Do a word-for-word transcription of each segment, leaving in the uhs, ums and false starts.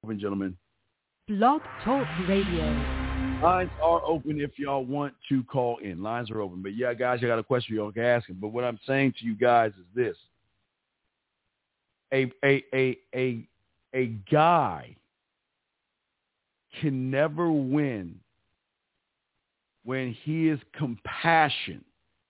open, gentlemen. Blog Talk Radio. Lines are open if y'all want to call in. Lines are open. But yeah, guys, I got a question y'all can ask him. But what I'm saying to you guys is this. A a a a a guy can never win when his compassion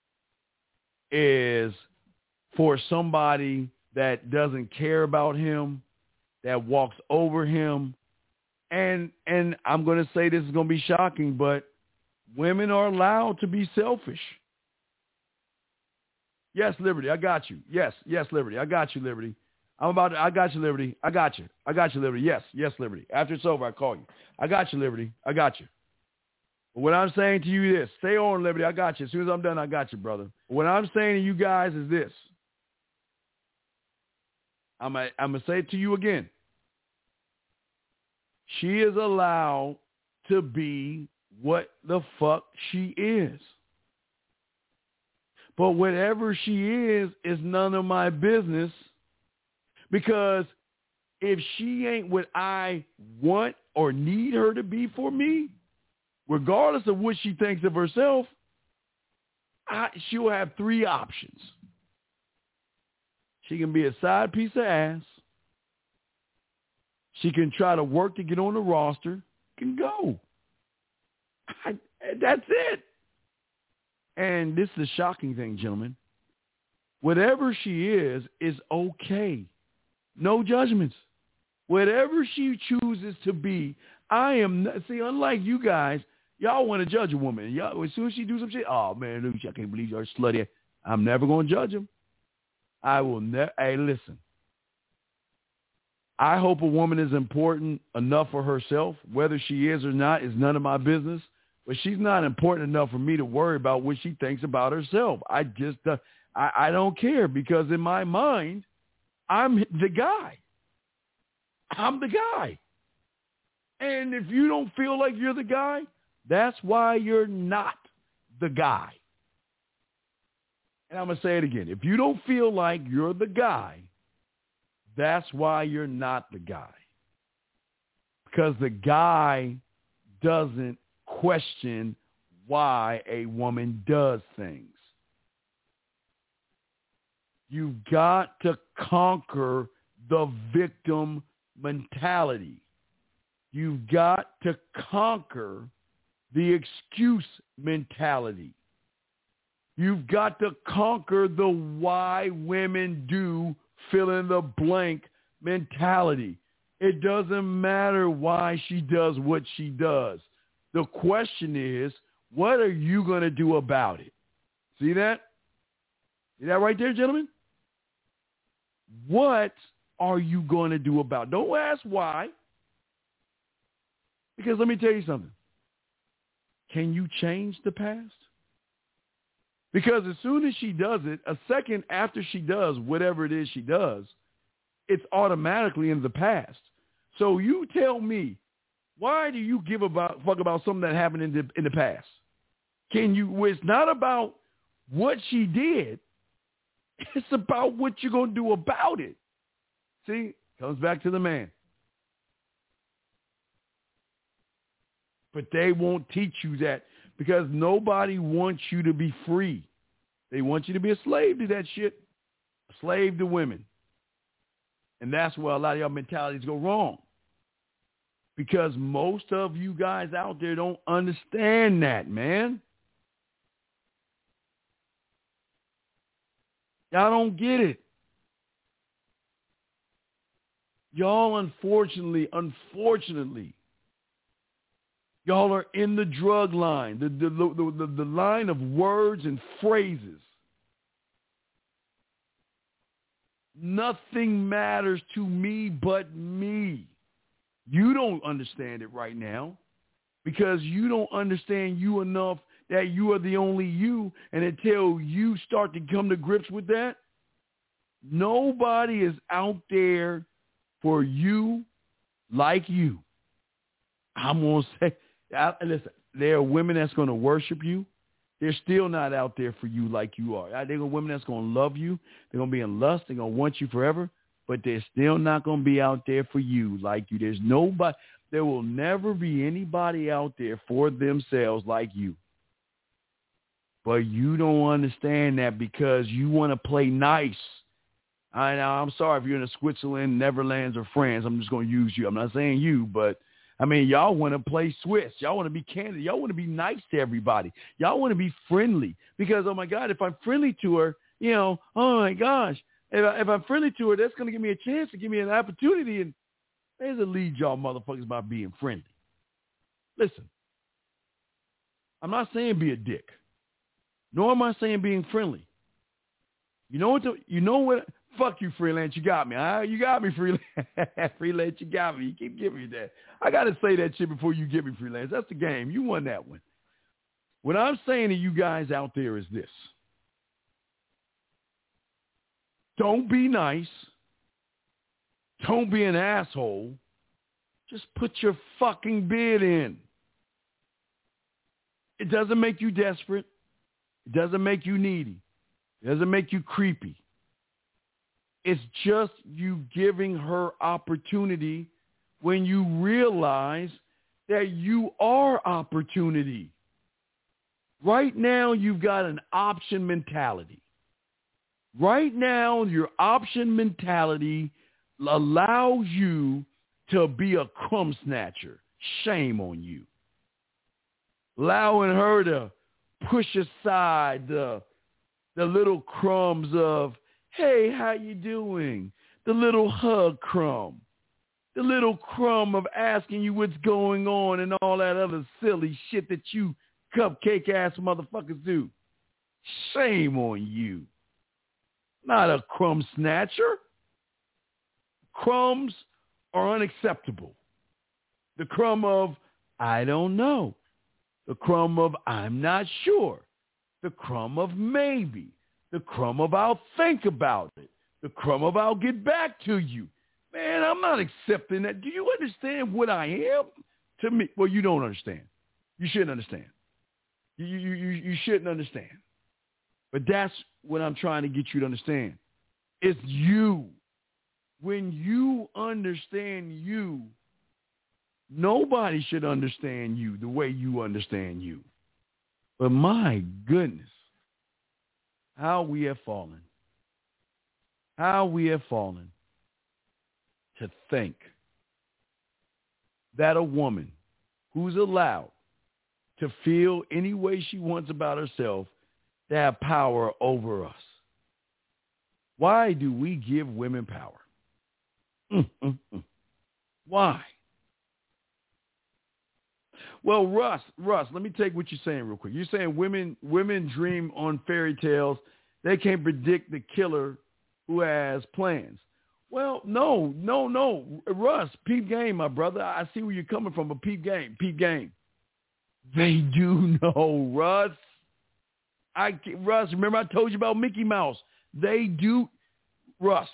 is for somebody that doesn't care about him, that walks over him. And and I'm going to say this is going to be shocking, but women are allowed to be selfish. Yes, Liberty, I got you. Yes, yes, Liberty, I got you, Liberty. I'm about to, I got you, Liberty. I got you. I got you, Liberty. Yes, yes, Liberty. After it's over, I call you. I got you, Liberty. I got you. But what I'm saying to you is, stay on, Liberty. I got you. As soon as I'm done, I got you, brother. What I'm saying to you guys is this. I'm going I'm to say it to you again. She is allowed to be what the fuck she is. But whatever she is, is none of my business. Because if she ain't what I want or need her to be for me, regardless of what she thinks of herself, I, she'll have three options. She can be a side piece of ass. She can try to work to get on the roster. Can go. I, that's it. And this is the shocking thing, gentlemen. Whatever she is, is okay. No judgments. Whatever she chooses to be, I am not, see, unlike you guys, y'all want to judge a woman. Y'all, as soon as she do some shit, oh, man, I can't believe you're slutty. I'm never going to judge him. I will never. Hey, listen. I hope a woman is important enough for herself. Whether she is or not is none of my business. But she's not important enough for me to worry about what she thinks about herself. I just, uh, I, I don't care because in my mind, I'm the guy. I'm the guy. And if you don't feel like you're the guy, that's why you're not the guy. And I'm going to say it again. If you don't feel like you're the guy, that's why you're not the guy. Because the guy doesn't question why a woman does things. You've got to conquer the victim mentality. You've got to conquer the excuse mentality. You've got to conquer the why women do fill in the blank mentality. It doesn't matter why she does what she does. The question is, what are you going to do about it? See that? See that right there, gentlemen? What are you going to do about it? Don't ask why. Because let me tell you something. Can you change the past? Because as soon as she does it, a second after she does whatever it is she does, it's automatically in the past. So you tell me, why do you give a fuck about something that happened in the, in the past? Can you? It's not about what she did. It's about what you're going to do about it. See, comes back to the man. But they won't teach you that because nobody wants you to be free. They want you to be a slave to that shit, a slave to women. And that's where a lot of y'all mentalities go wrong. Because most of you guys out there don't understand that, man. Y'all don't get it. Y'all, unfortunately, unfortunately, y'all are in the drug line, the, the, the, the, the line of words and phrases. Nothing matters to me but me. You don't understand it right now because you don't understand you enough that you are the only you. And until you start to come to grips with that, nobody is out there for you like you. I'm going to say, I, listen, there are women that's going to worship you. They're still not out there for you like you are. There are women that's going to love you. They're going to be in lust. They're going to want you forever. but they're still not going to be out there for you like you. There's nobody, there will never be anybody out there for themselves like you. But you don't understand that because you want to play nice. I, I'm sorry if you're in a Switzerland, Netherlands, or France. I'm just going to use you. I'm not saying you, but I mean, y'all want to play Swiss. Y'all want to be candid. Y'all want to be nice to everybody. Y'all want to be friendly because, oh, my God, if I'm friendly to her, you know, oh, my gosh, if, I, if I'm friendly to her, that's going to give me a chance to give me an opportunity. And there's a lead y'all motherfuckers by being friendly. Listen, I'm not saying be a dick. Nor am I saying being friendly. You know what? The, you know what? Fuck you, freelance. You got me. Huh? You got me, freelance. Freelance, you got me. You keep giving me that. I got to say that shit before you give me freelance. That's the game. You won that one. What I'm saying to you guys out there is this. Don't be nice. Don't be an asshole. Just put your fucking bid in. It doesn't make you desperate. It doesn't make you needy. It doesn't make you creepy. It's just you giving her opportunity when you realize that you are opportunity. Right now, you've got an option mentality. Right now, your option mentality allows you to be a crumb snatcher. Shame on you. Allowing her to push aside the, the little crumbs of, hey, how you doing? The little hug crumb. The little crumb of asking you what's going on and all that other silly shit that you cupcake-ass motherfuckers do. Shame on you. Not a crumb snatcher. Crumbs are unacceptable. The crumb of, I don't know. The crumb of, I'm not sure. The crumb of maybe. The crumb of, I'll think about it. The crumb of, I'll get back to you. Man, I'm not accepting that. Do you understand what I am? To me, well, you don't understand. You shouldn't understand. You, you, you, you shouldn't understand. But that's what I'm trying to get you to understand. It's you. When you understand you, nobody should understand you the way you understand you. But my goodness, how we have fallen. How we have fallen to think that a woman who's allowed to feel any way she wants about herself to have power over us. Why do we give women power? Mm, mm, mm. Why? Well, Russ, Russ, let me take what you're saying real quick. You're saying women women dream on fairy tales. They can't predict the killer who has plans. Well, no, no, no. Russ, peep game, my brother. I see where you're coming from, but peep game, peep game. They do know, Russ. I, Russ, remember I told you about Mickey Mouse. They do, Russ,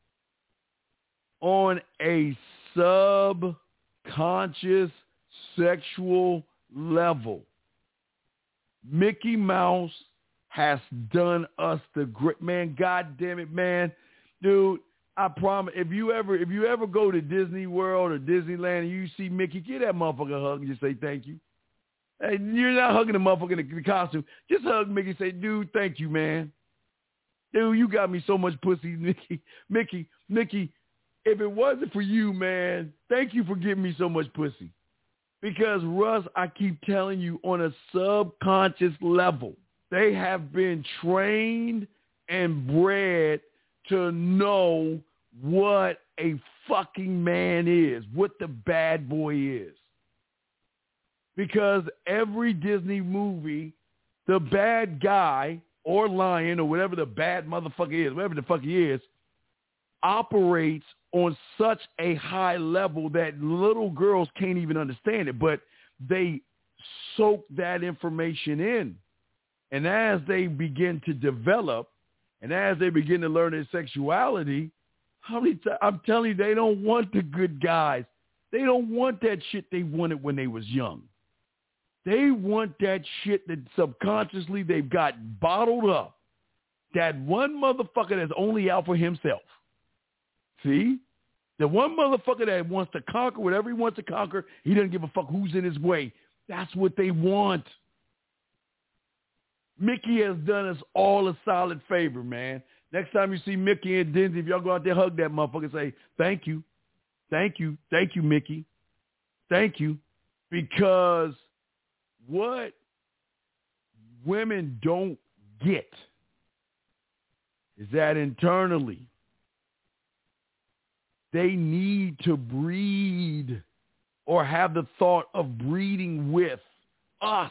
on a subconscious sexual level. Mickey Mouse has done us the great, man, God damn it, man. Dude, I promise, if you ever if you ever go to Disney World or Disneyland and you see Mickey, give that motherfucker a hug and just say thank you. Hey, you're not hugging the motherfucker in the costume. Just hug Mickey and say, dude, thank you, man. Dude, you got me so much pussy, Mickey. Mickey, Mickey, if it wasn't for you, man, thank you for giving me so much pussy. Because, Russ, I keep telling you, on a subconscious level, they have been trained and bred to know what a fucking man is, what the bad boy is. Because every Disney movie, the bad guy or lion or whatever the bad motherfucker is, whatever the fuck he is, operates on such a high level that little girls can't even understand it, but they soak that information in. And as they begin to develop and as they begin to learn their sexuality, how many t- I'm telling you, they don't want the good guys. They don't want that shit they wanted when they was young. They want that shit that subconsciously they've got bottled up. That one motherfucker that's only out for himself. See? The one motherfucker that wants to conquer whatever he wants to conquer, he doesn't give a fuck who's in his way. That's what they want. Mickey has done us all a solid favor, man. Next time you see Mickey and Denzi, if y'all go out there, hug that motherfucker and say, thank you. Thank you. Thank you, Mickey. Thank you. Because what women don't get is that internally they need to breed or have the thought of breeding with us.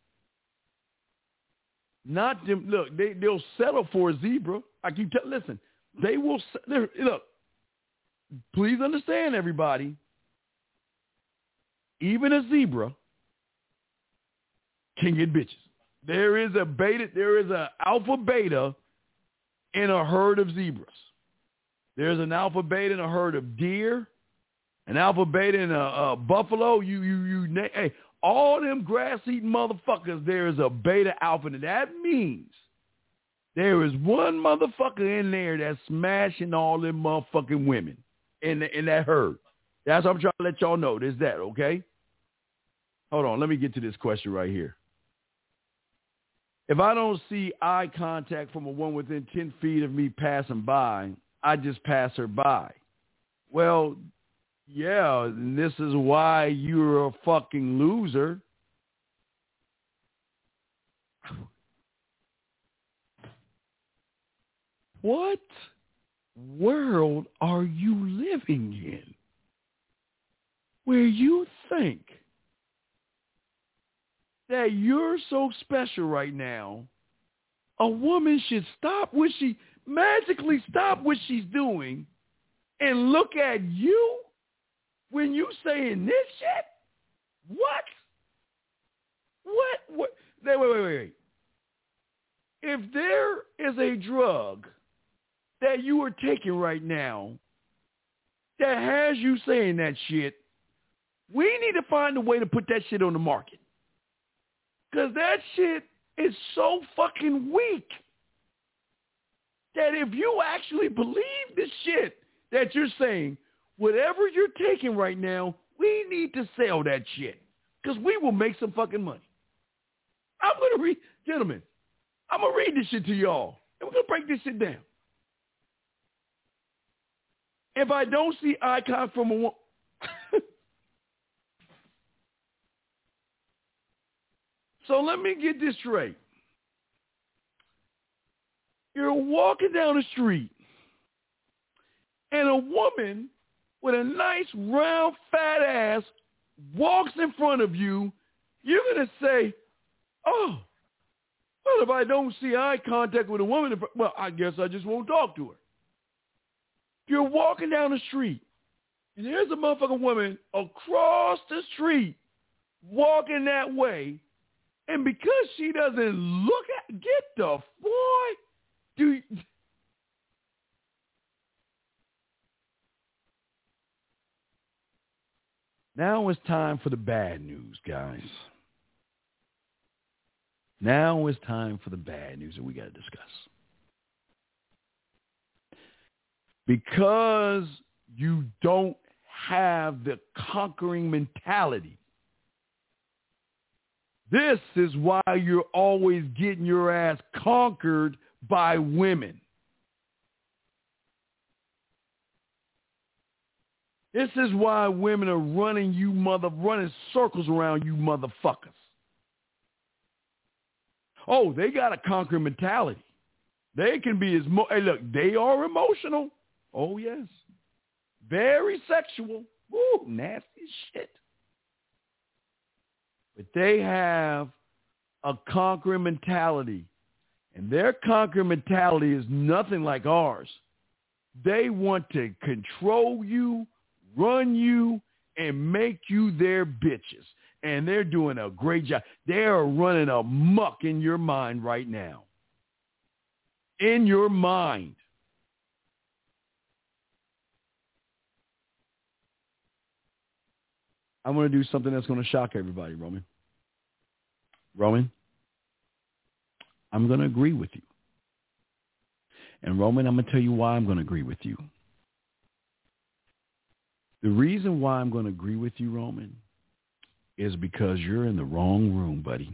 Not them. Look, they, they'll settle for a zebra. I keep telling, listen, they will, look, please understand, everybody, even a zebra can get bitches. There is a beta, there is an alpha beta in a herd of zebras. There's an alpha beta in a herd of deer, an alpha beta in a, a buffalo. You, you, you, hey, all them grass-eating motherfuckers, there is a beta alpha. And that means there is one motherfucker in there that's smashing all them motherfucking women in, the, in that herd. That's what I'm trying to let y'all know. There's that, okay? Hold on. Let me get to this question right here. If I don't see eye contact from a woman within ten feet of me passing by, I just pass her by. Well, yeah, and this is why you're a fucking loser. What world are you living in where you think that you're so special right now, a woman should stop what she, magically stop what she's doing and look at you when you saying this shit? What? What? What? Wait, wait, wait, wait. If there is a drug that you are taking right now that has you saying that shit, we need to find a way to put that shit on the market. Because that shit is so fucking weak that if you actually believe the shit that you're saying, whatever you're taking right now, we need to sell that shit because we will make some fucking money. I'm going to read, gentlemen, I'm going to read this shit to y'all, and we're going to break this shit down. If I don't see eye contact from a woman, so let me get this straight. You're walking down the street, and a woman with a nice, round, fat ass walks in front of you. You're going to say, oh, well, if I don't see eye contact with a woman, well, I guess I just won't talk to her. You're walking down the street, and there's a motherfucking woman across the street walking that way, and because she doesn't look at, get the boy, do you, now it's time for the bad news, guys. Now it's time for the bad news that we got to discuss. Because you don't have the conquering mentality, this is why you're always getting your ass conquered by women. This is why women are running you mother, running circles around you motherfuckers. Oh, they got a conquering mentality. They can be as, mo- hey, look, they are emotional. Oh, yes. Very sexual. Woo, nasty shit. But they have a conquering mentality. And their conquering mentality is nothing like ours. They want to control you, run you, and make you their bitches. And they're doing a great job. They are running amok in your mind right now. In your mind. I'm going to do something that's going to shock everybody, Roman. Roman, I'm going to agree with you. And Roman, I'm going to tell you why I'm going to agree with you. The reason why I'm going to agree with you, Roman, is because you're in the wrong room, buddy.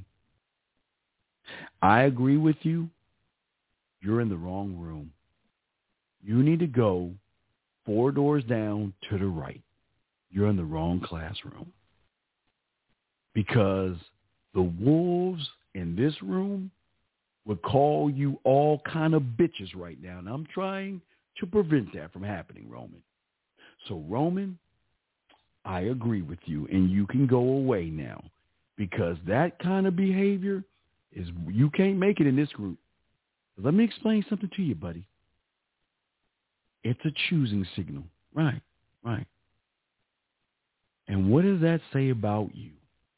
I agree with you. You're in the wrong room. You need to go four doors down to the right. You're in the wrong classroom. Because the wolves in this room would call you all kind of bitches right now. And I'm trying to prevent that from happening, Roman. So, Roman, I agree with you, and you can go away now because that kind of behavior is, you can't make it in this group. Let me explain something to you, buddy. It's a choosing signal. Right, right. And what does that say about you?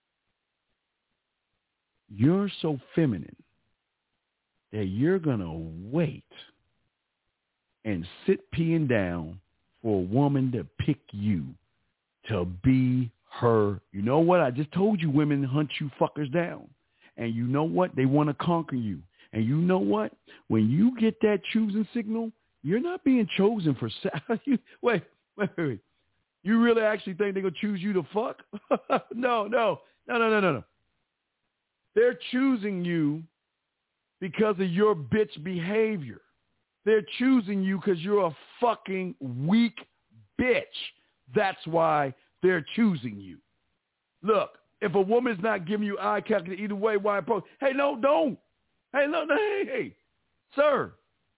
You're so feminine that you're going to wait and sit peeing down for a woman to pick you to be her. You know what? I just told you women hunt you fuckers down. And you know what? They want to conquer you. And you know what? When you get that choosing signal, you're not being chosen for sex. wait, wait, wait. You really actually think they're going to choose you to fuck? no, no, no, no, no, no, no. They're choosing you because of your bitch behavior. They're choosing you because you're a fucking weak bitch. That's why they're choosing you. Look, if a woman's not giving you eye contact either way, why approach? Hey, no, don't. Hey, no, no, hey, hey, sir.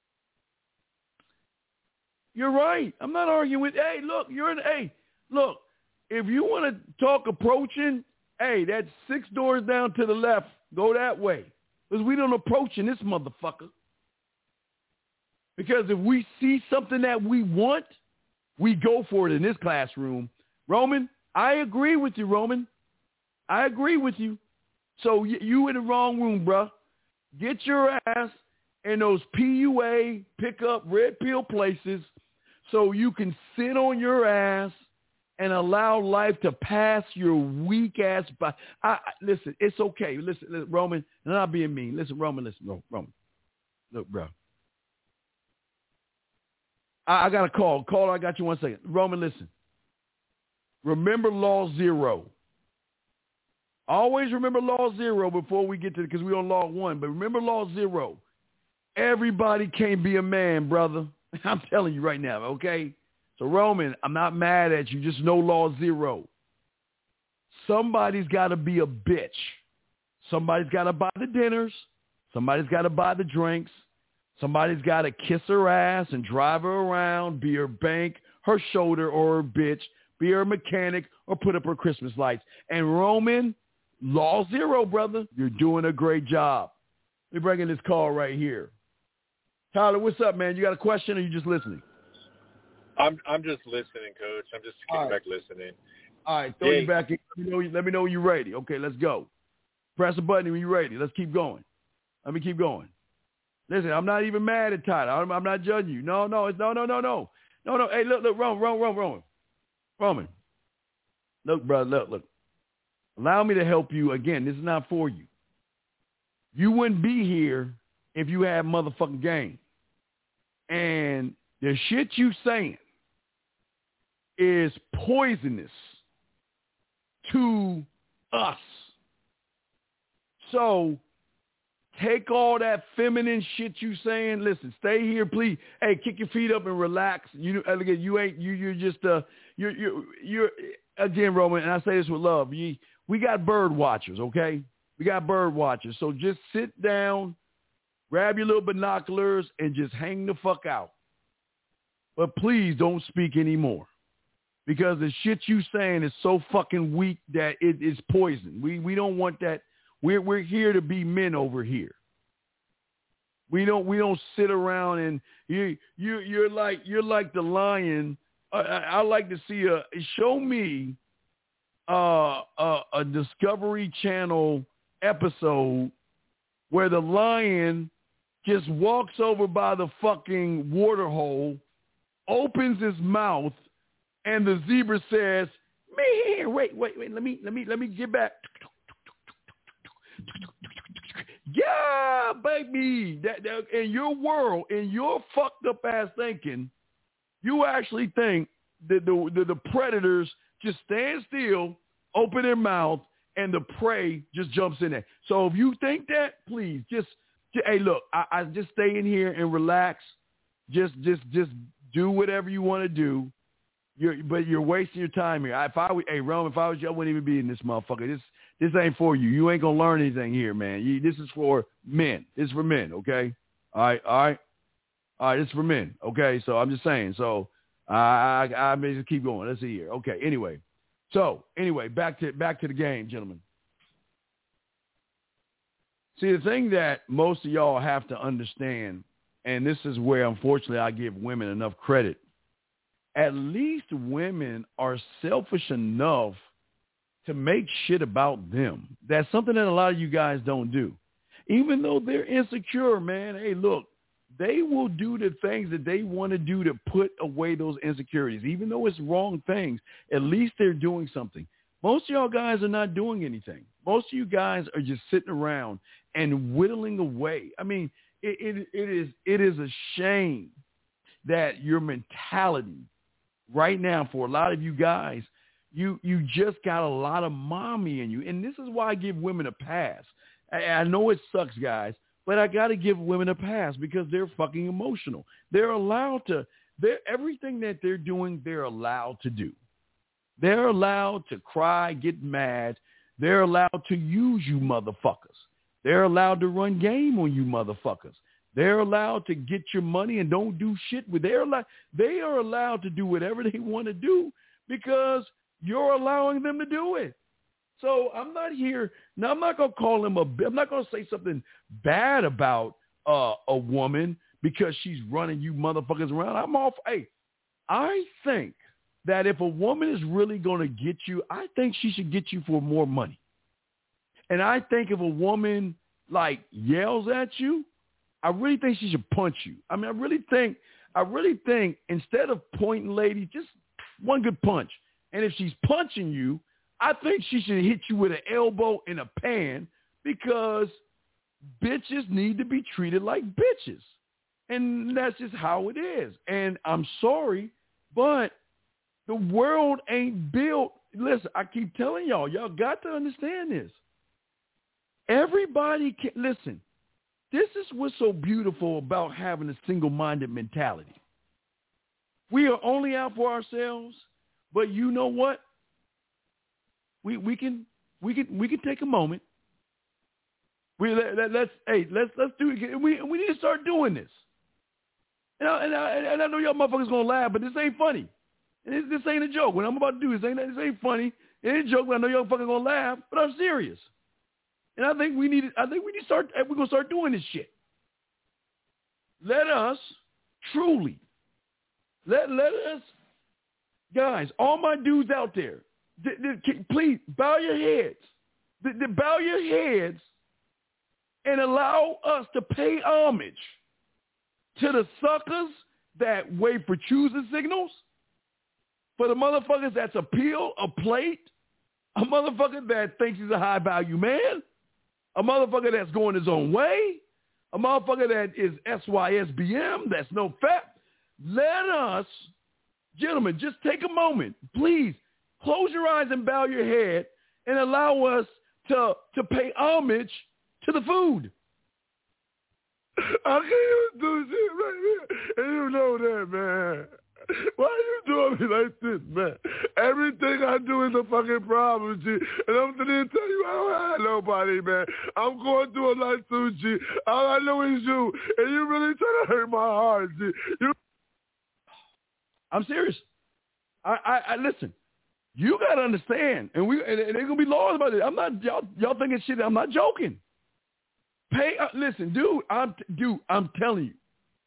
You're right. I'm not arguing with, hey, look, you're in, hey, look, if you want to talk approaching, hey, that's six doors down to the left. Go that way. Because we don't approach in this motherfucker. Because if we see something that we want, we go for it in this classroom. Roman, I agree with you, Roman. I agree with you. So y- you in the wrong room, bruh. Get your ass in those P U A, pick up red pill places so you can sit on your ass and allow life to pass your weak ass by. I, I, listen, it's okay. Listen, listen, Roman, and I'm not being mean. Listen, Roman, listen, no, Roman. Look, bro. I, I got a call. Call, I got you one second. Roman, listen. Remember law zero. Always remember law zero before we get to it because we're on law one. But remember law zero. Everybody can't be a man, brother. I'm telling you right now, okay? So, Roman, I'm not mad at you. Just know law zero. Somebody's got to be a bitch. Somebody's got to buy the dinners. Somebody's got to buy the drinks. Somebody's got to kiss her ass and drive her around, be her bank, her shoulder, or her bitch, be her mechanic, or put up her Christmas lights. And, Roman, law zero, brother. You're doing a great job. Let me bring in this call right here. Tyler, what's up, man? You got a question or you just listening? I'm I'm just listening, Coach. I'm just kicking right. back listening. All right, throw hey. you back in. Let me, know, let me know when you're ready. Okay, let's go. Press a button when you're ready. Let's keep going. Let me keep going. Listen, I'm not even mad at Tyler. I'm, I'm not judging you. No, no, it's no, no, no, no. No, no. Hey, look, look, Roman, Roman, Roman, Roman. Roman. Look, brother, look, look. Allow me to help you. Again, this is not for you. You wouldn't be here if you had motherfucking game. And the shit you saying is poisonous to us. So take all that feminine shit you saying. Listen, stay here, please. Hey, kick your feet up and relax. You, again, you ain't you. You're just uh, you're you're you're again, Roman. And I say this with love. You, we got bird watchers, okay? We got bird watchers. So just sit down, grab your little binoculars, and just hang the fuck out. But please don't speak anymore. Because the shit you saying is so fucking weak that it is poison. We we don't want that. We're we're here to be men over here. We don't we don't sit around and you you you're like you're like the lion. I, I, I like to see a show me uh, a, a Discovery Channel episode where the lion just walks over by the fucking water hole, opens his mouth, and the zebra says, "Man, wait, wait, wait, let me, let me, let me get back." Yeah, baby. That, that in your world, in your fucked up ass thinking, you actually think the, the, the, the predators just stand still, open their mouth, and the prey just jumps in there. So if you think that, please just, just hey, look, I, I just stay in here and relax. Just, just, just do whatever you want to do. You're, but you're wasting your time here. If I, hey, Rome, if I was you, I wouldn't even be in this motherfucker. This, this ain't for you. You ain't gonna learn anything here, man. You, this is for men. This is for men. Okay. All right. All right. All right. This is for men. Okay. So I'm just saying. So I, I, I may just keep going. Let's see here. Okay. Anyway. So anyway, back to back to the game, gentlemen. See, the thing that most of y'all have to understand, and this is where unfortunately I give women enough credit. At least women are selfish enough to make shit about them. That's something that a lot of you guys don't do. Even though they're insecure, man, hey, look, they will do the things that they want to do to put away those insecurities. Even though it's wrong things, at least they're doing something. Most of y'all guys are not doing anything. Most of you guys are just sitting around and whittling away. I mean, it, it, it is it is a shame that your mentality right now for a lot of you guys, you you just got a lot of mommy in you. And this is why I give women a pass. I, I know it sucks, guys. But I got to give women a pass because they're fucking emotional. They're allowed to, they're, everything that they're doing, they're allowed to do. They're allowed to cry, get mad. They're allowed to use you motherfuckers. They're allowed to run game on you motherfuckers. They're allowed to get your money and don't do shit with. They're allowed, they are allowed to do whatever they want to do because you're allowing them to do it. So I'm not here. Now, I'm not going to call him a, I'm not going to say something bad about uh, a woman because she's running you motherfuckers around. I'm off. Hey, I think that if a woman is really going to get you, I think she should get you for more money. And I think if a woman like yells at you, I really think she should punch you. I mean, I really think, I really think instead of pointing ladies, just one good punch. And if she's punching you, I think she should hit you with an elbow in a pan because bitches need to be treated like bitches. And that's just how it is. And I'm sorry, but the world ain't built. Listen, I keep telling y'all, y'all got to understand this. Everybody can, listen, this is what's so beautiful about having a single-minded mentality. We are only out for ourselves, but you know what? We we can we can we can take a moment. We let, let, let's hey let's let's do it. We we need to start doing this. And I, and I, and I know y'all motherfuckers gonna laugh, but this ain't funny. And this, this ain't a joke. What I'm about to do is ain't this ain't funny. It ain't a joke. But I know y'all fucking gonna laugh, but I'm serious. And I think we need I think we need to start. We're gonna start doing this shit. Let us truly let let us guys, all my dudes out there. The, the, please bow your heads. The, the bow your heads and allow us to pay homage to the suckers that wait for choosing signals, for the motherfuckers that's a pill, a plate, a motherfucker that thinks he's a high-value man, a motherfucker that's going his own way, a motherfucker that is S Y S B M, that's no fat. Let us, gentlemen, just take a moment, please. Close your eyes and bow your head and allow us to, to pay homage to the food. I can't even do shit right here. And you know that, man. Why are you doing me like this, man? Everything I do is a fucking problem, G. And I'm going to tell you, I don't have nobody, man. I'm going through a lot too, G. All I know is you. And you really trying to hurt my heart, G. You... I'm serious. I, I, I listen. You gotta understand, and we and they're gonna be laws about it. I'm not y'all. Y'all thinking shit. I'm not joking. Pay. Uh, listen, dude. I'm dude. I'm telling you.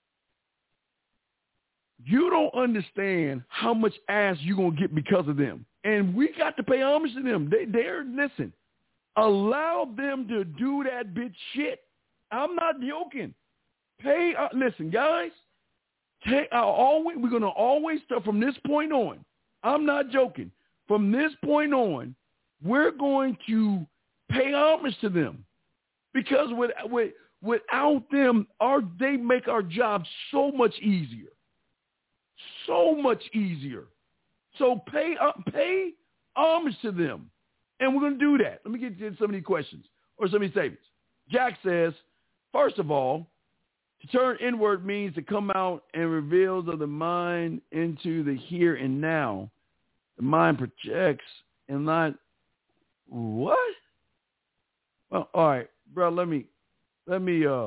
You don't understand how much ass you gonna get because of them, and we got to pay homage to them. They, they're listen. Allow them to do that bitch shit. I'm not joking. Pay. Uh, listen, guys. Take. I always. We're gonna always start from this point on. I'm not joking. From this point on, we're going to pay homage to them because with, with, without them, our, they make our job so much easier, so much easier. So pay uh, pay homage to them. And we're going to do that. Let me get to some of these questions or some of these statements. Jack says, first of all, to turn inward means to come out and reveals of the mind into the here and now. The mind projects and not what? Well, all right, bro, let me, let me, uh,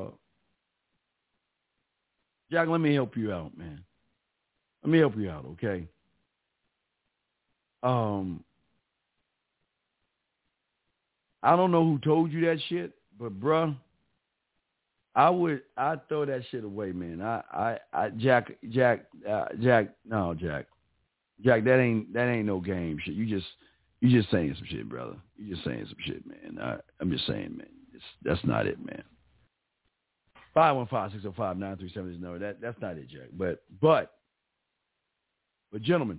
Jack, let me help you out, man. Let me help you out, okay? Um, I don't know who told you that shit, but bruh, I would, I'd throw that shit away, man. I, I, I Jack, Jack, uh, Jack, no, Jack, Jack, that ain't, that ain't no game shit. You just, you just saying some shit, brother. You just saying some shit, man. I, I'm just saying, man. It's, that's not it, man. five one five, six oh five, nine three seven is no, that, that's not it, Jack. But, but, but gentlemen,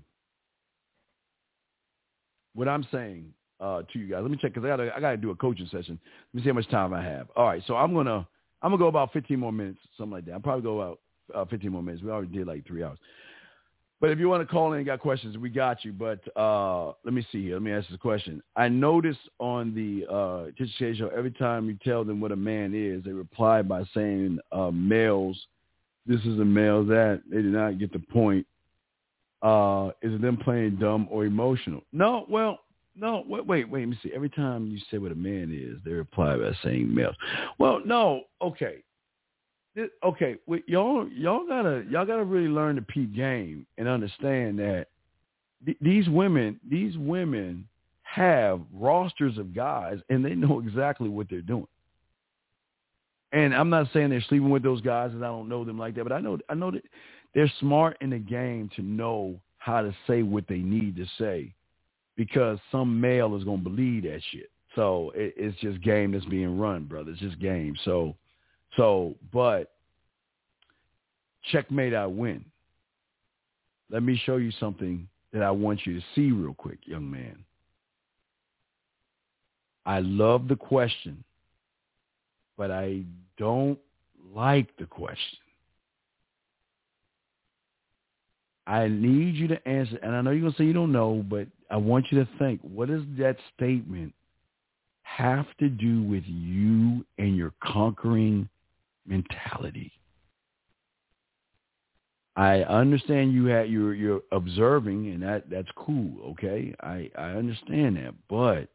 what I'm saying uh, to you guys, let me check, because I got I got to do a coaching session. Let me see how much time I have. All right, so I'm going to, I'm going to go about fifteen more minutes, something like that. I'll probably go out uh, fifteen more minutes. We already did like three hours. But if you want to call in and got questions, we got you. But uh, let me see here. Let me ask this question. I noticed on the uh, Kitchen Shade Show, every time you tell them what a man is, they reply by saying uh, males, this is a male, that. They did not get the point. Uh, is it them playing dumb or emotional? No, well, no, wait, wait, wait, let me see. Every time you say what a man is, they reply by saying males. Well, no, okay. This, okay, well, y'all, y'all gotta, y'all gotta really learn the peep game and understand that th- these women, these women have rosters of guys, and they know exactly what they're doing. And I'm not saying they're sleeping with those guys, and I don't know them like that, but I know, I know that they're smart in the game to know how to say what they need to say, because some male is gonna believe that shit. So it, it's just game that's being run, brother. It's just game. So. So, but checkmate, I win. Let me show you something that I want you to see real quick, young man. I love the question, but I don't like the question. I need you to answer, and I know you're going to say you don't know, but I want you to think, what does that statement have to do with you and your conquering mentality? I understand you had you're you're observing, and that that's cool, okay? I, I understand that, but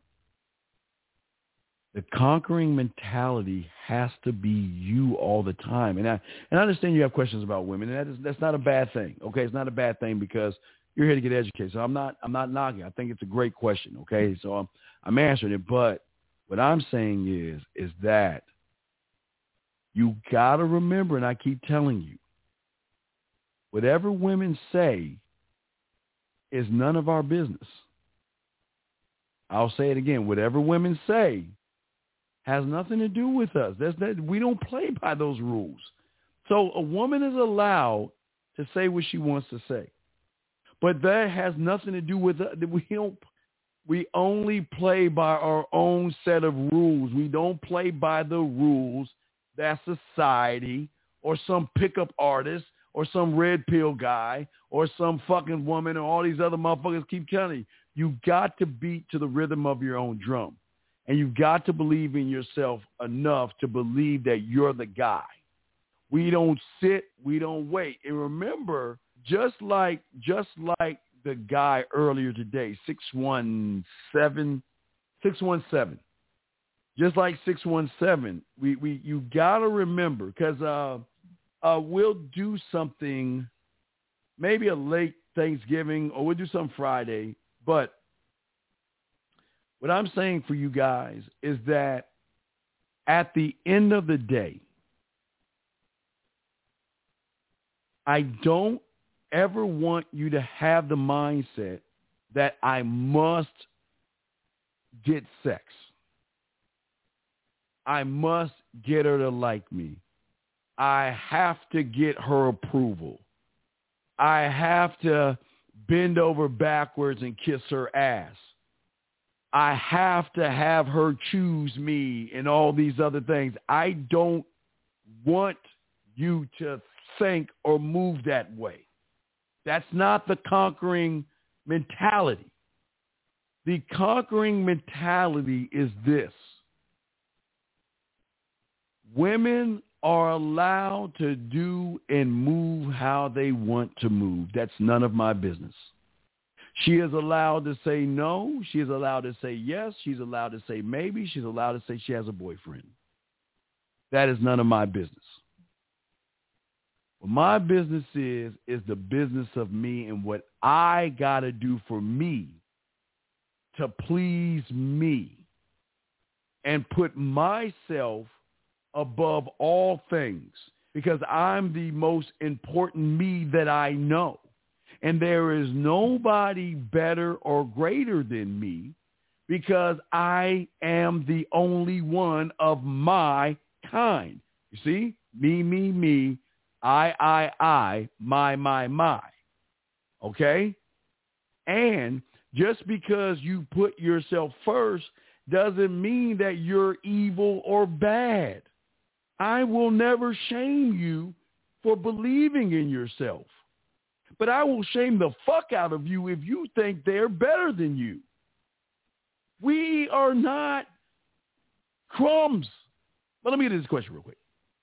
the conquering mentality has to be you all the time. And I and I understand you have questions about women, and that is that's not a bad thing, okay? It's not a bad thing, because you're here to get educated. So I'm not I'm not knocking. I think it's a great question, okay? So I'm I'm answering it, but what I'm saying is is that you got to remember, and I keep telling you, whatever women say is none of our business. I'll say it again. Whatever women say has nothing to do with us. That's, that, we don't play by those rules. So a woman is allowed to say what she wants to say. But that has nothing to do with us. We don't. We only play by our own set of rules. We don't play by the rules that society or some pickup artist or some red pill guy or some fucking woman or all these other motherfuckers keep telling you. You got to beat to the rhythm of your own drum. And you've got to believe in yourself enough to believe that you're the guy. We don't sit, we don't wait. And remember, just like just like the guy earlier today, six one seven, six one seven. Just like six one seven, we, we you got to remember, because uh, uh, we'll do something, maybe a late Thanksgiving, or we'll do something Friday. But what I'm saying for you guys is that at the end of the day, I don't ever want you to have the mindset that I must get sex. I must get her to like me. I have to get her approval. I have to bend over backwards and kiss her ass. I have to have her choose me and all these other things. I don't want you to think or move that way. That's not the conquering mentality. The conquering mentality is this. Women are allowed to do and move how they want to move. That's none of my business. She is allowed to say no. She is allowed to say yes. She's allowed to say maybe. She's allowed to say she has a boyfriend. That is none of my business. What my business is, is the business of me and what I got to do for me to please me and put myself above all things because I'm the most important me that I know. And there is nobody better or greater than me because I am the only one of my kind. You see? Me, me, me, I, I, I, my, my, my. Okay? And just because you put yourself first doesn't mean that you're evil or bad. I will never shame you for believing in yourself. But I will shame the fuck out of you if you think they're better than you. We are not crumbs. But let me get to this question real quick.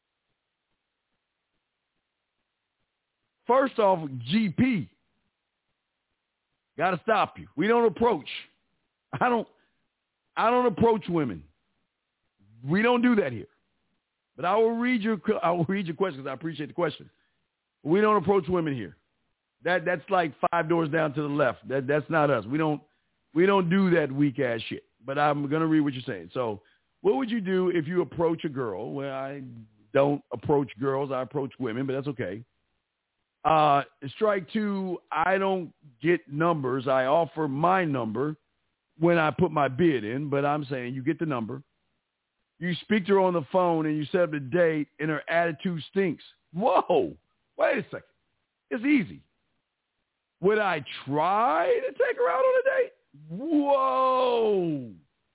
First off, G P. Got to stop you. We don't approach. I don't, I don't approach women. We don't do that here. But I will read your, I will read your question because I appreciate the question. We don't approach women here. That that's like five doors down to the left. That that's not us. We don't we don't do that weak ass shit. But I'm gonna read what you're saying. So, what would you do if you approach a girl? Well, I don't approach girls. I approach women, but that's okay. Uh, strike two. I don't get numbers. I offer my number when I put my bid in. But I'm saying you get the number. You speak to her on the phone and you set up a date, and her attitude stinks. Whoa! Wait a second. It's easy. Would I try to take her out on a date? Whoa.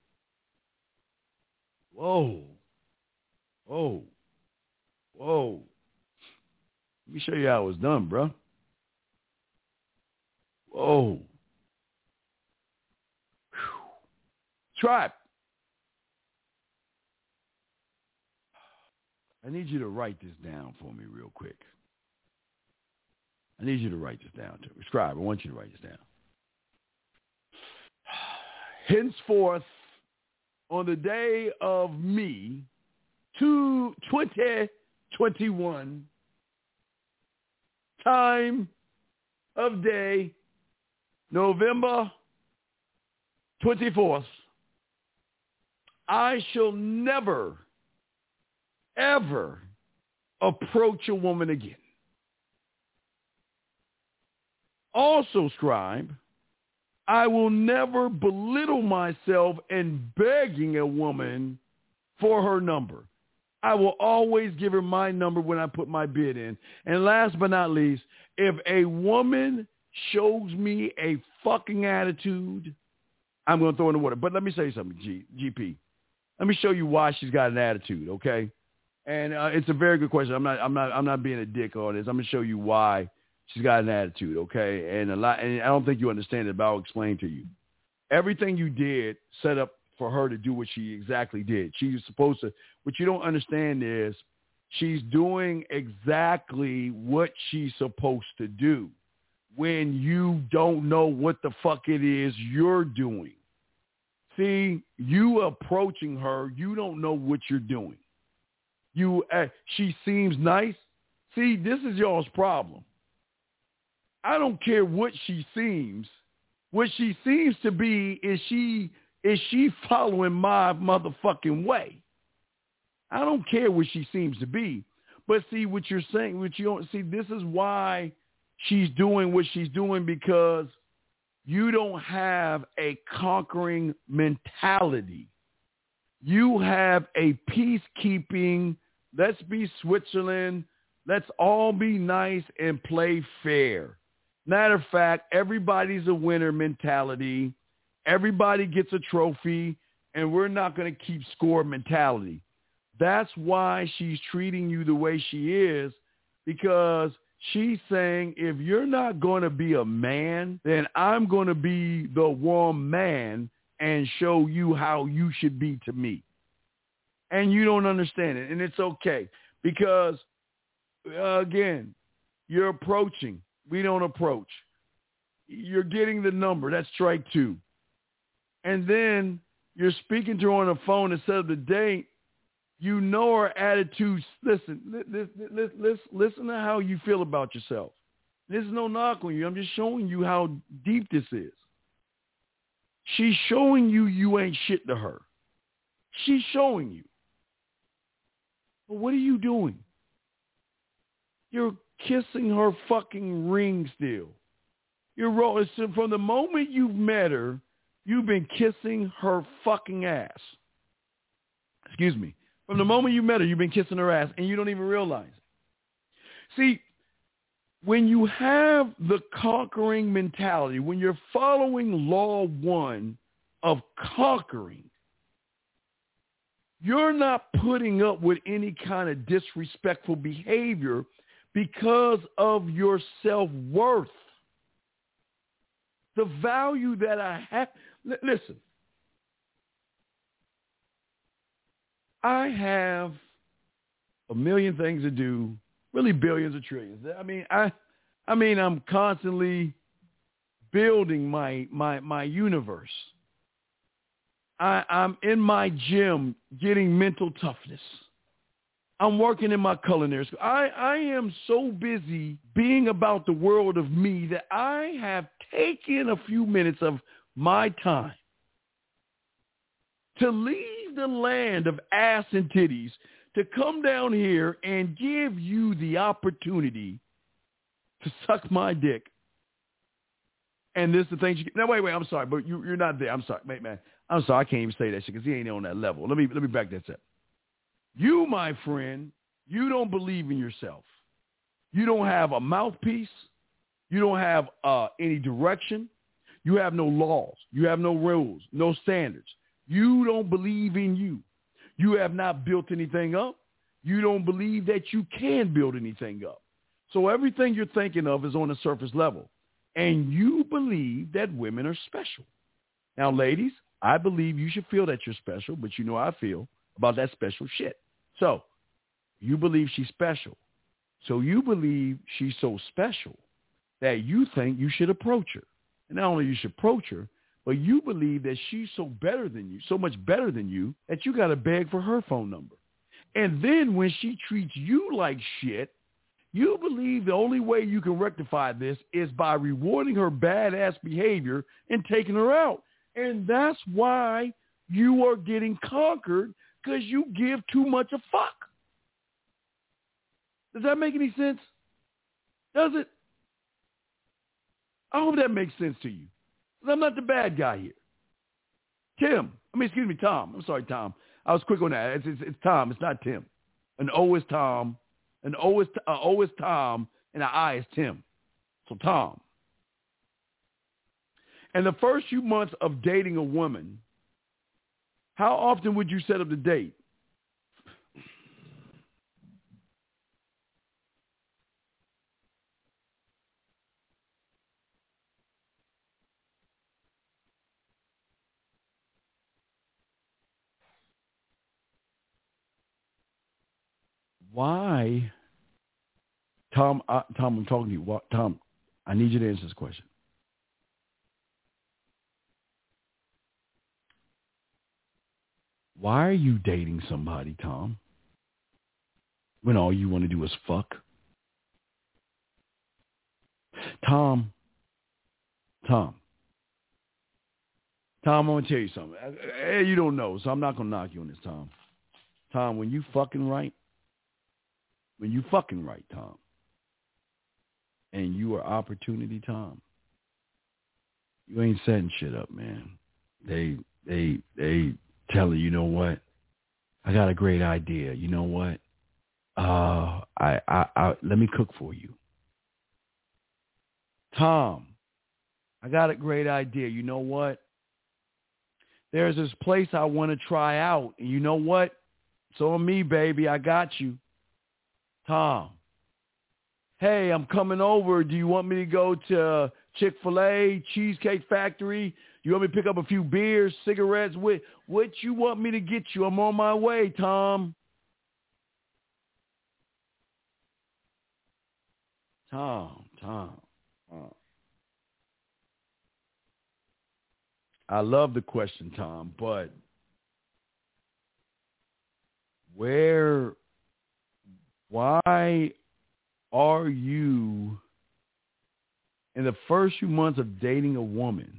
Whoa. Whoa. Whoa. Let me show you how it was done, bro. Whoa. Whew. Try it. I need you to write this down for me real quick. I need you to write this down. To Scribe, I want you to write this down. Henceforth, on the day of me, twenty twenty-one, time of day, November twenty-fourth, I shall never, ever approach a woman again. Also, Scribe, I will never belittle myself in begging a woman for her number. I will always give her my number when I put my bid in. And last but not least, if a woman shows me a fucking attitude, I'm going to throw in the water. But let me say something, G, GP. Let me show you why she's got an attitude, okay? And uh, it's a very good question. I'm not, I'm not, I'm not being a dick on this. I'm going to show you why she's got an attitude, okay? And a lot, and I don't think you understand it, but I'll explain to you. Everything you did set up for her to do what she exactly did. She was supposed to, what you don't understand is she's doing exactly what she's supposed to do when you don't know what the fuck it is you're doing. See, you approaching her, you don't know what you're doing. You, uh, she seems nice. See, this is y'all's problem. I don't care what she seems. What she seems to be is she is she following my motherfucking way. I don't care what she seems to be. But see what you're saying, what you don't see, this is why she's doing what she's doing, because you don't have a conquering mentality. You have a peacekeeping, let's be Switzerland, let's all be nice and play fair. Matter of fact, everybody's a winner mentality. Everybody gets a trophy, and we're not going to keep score mentality. That's why she's treating you the way she is, because She's saying, if you're not going to be a man, then I'm going to be the warm man and show you how you should be to me. And you don't understand it. And it's okay because, uh, again, you're approaching. We don't approach. You're getting the number. That's strike two. And then you're speaking to her on the phone instead of the date. You know her attitude. Listen, listen, listen, listen to how you feel about yourself. This is no knock on you. I'm just showing you how deep this is. She's showing you you ain't shit to her. She's showing you. But what are you doing? You're kissing her fucking ring still. You're rolling. So from the moment you've met her, you've been kissing her fucking ass. Excuse me. From the moment you met her, you've been kissing her ass, and you don't even realize it. See, when you have the conquering mentality, when you're following law one of conquering, you're not putting up with any kind of disrespectful behavior because of your self-worth. The value that I have. L- listen. I have a million things to do, really billions or trillions. I mean, I, I mean, I'm constantly building my my my universe. I, I'm in my gym getting mental toughness. I'm working in my culinary school. I, I am so busy being about the world of me that I have taken a few minutes of my time to leave the land of ass and titties to come down here and give you the opportunity to suck my dick. And this is the thing you get. Now, wait, wait, I'm sorry, but you, you're not there. I'm sorry, mate, man. I'm sorry, I can't even say that shit because he ain't on that level. Let me, let me back that up. You, my friend, you don't believe in yourself. You don't have a mouthpiece. You don't have uh, any direction. You have no laws. You have no rules, no standards. You don't believe in you. You have not built anything up. You don't believe that you can build anything up. So everything you're thinking of is on a surface level. And you believe that women are special. Now, ladies, I believe you should feel that you're special, but you know how I feel about that special shit. So you believe she's special. So you believe she's so special that you think you should approach her. And not only you should approach her, but you believe that she's so better than you, so much better than you, that you got to beg for her phone number. And then when she treats you like shit, you believe the only way you can rectify this is by rewarding her badass behavior and taking her out. And that's why you are getting conquered, because you give too much a fuck. Does that make any sense? Does it? I hope that makes sense to you. I'm not the bad guy here. Tim. I mean, excuse me, Tom. I'm sorry, Tom. I was quick on that. It's, it's, it's Tom. It's not Tim. An O is Tom. An O is, uh, O is Tom, and an I is Tim. So Tom. And the first few months of dating a woman, how often would you set up the date? Why, Tom, uh, Tom, I'm talking to you. What, Tom, I need you to answer this question. Why are you dating somebody, Tom, when all you want to do is fuck? Tom, Tom, Tom, I'm going to tell you something. Hey, you don't know, so I'm not going to knock you on this, Tom. Tom, when you fucking right, when you fucking right, Tom, and you are opportunity, Tom, you ain't setting shit up, man. They, they, they tell her, you know what? I got a great idea. You know what? Uh, I, I, I, let me cook for you. Tom, I got a great idea. You know what? There's this place I want to try out. And you know what? It's on me, baby. I got you. Tom, hey, I'm coming over. Do you want me to go to Chick-fil-A, Cheesecake Factory? You want me to pick up a few beers, cigarettes? What, what you want me to get you? I'm on my way, Tom. Tom, Tom, Tom. I love the question, Tom, but where, why are you in the first few months of dating a woman?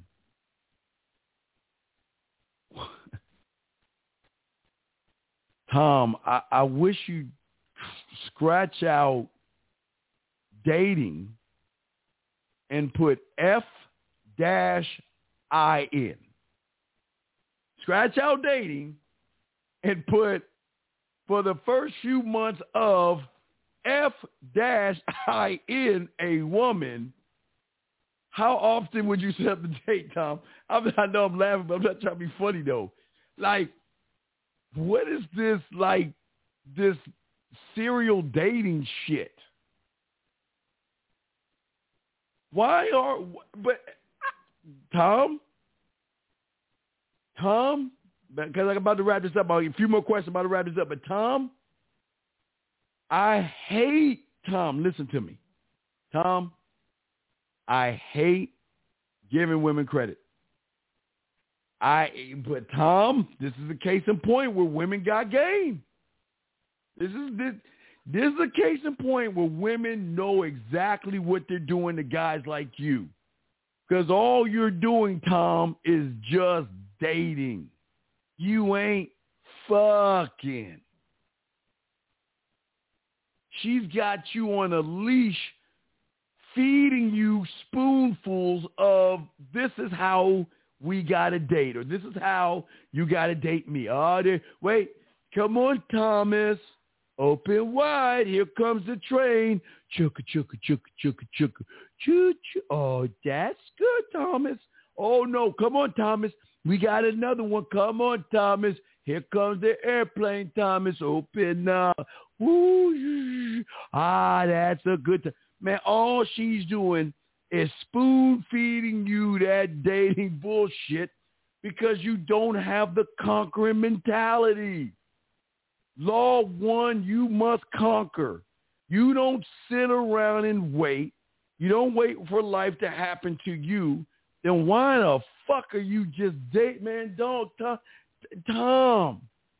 Tom, I, I wish you'd scratch out dating and put F dash I N. Scratch out dating and put for the first few months of F dash I N a woman. How often would you set up the date, Tom? I, mean, I know I'm laughing, but I'm not trying to be funny though. Like, what is this like this serial dating shit? Why are but Tom? Tom? Because I'm about to wrap this up. I'll get a few more questions. I'm about to wrap this up. But Tom, I hate, Tom, listen to me. Tom, I hate giving women credit. I, but Tom, this is a case in point where women got game. This is this, this is a case in point where women know exactly what they're doing to guys like you. Because all you're doing, Tom, is just dating. You ain't fucking. She's got you on a leash feeding you spoonfuls of this is how we got to date, or this is how you got to date me. Oh, they, wait, come on, Thomas. Open wide. Here comes the train. Chugga, chugga, chugga, chugga, chugga. Choo, choo. Oh, that's good, Thomas. Oh, no. Come on, Thomas. We got another one. Come on, Thomas. Here comes the airplane, Thomas. Open up. Woo. Ah, that's a good time. Man, all she's doing is spoon feeding you that dating bullshit because you don't have the conquering mentality. Law one, you must conquer. You don't sit around and wait. You don't wait for life to happen to you. Then why the fuck are you just date, man? Don't, Tom. Tom.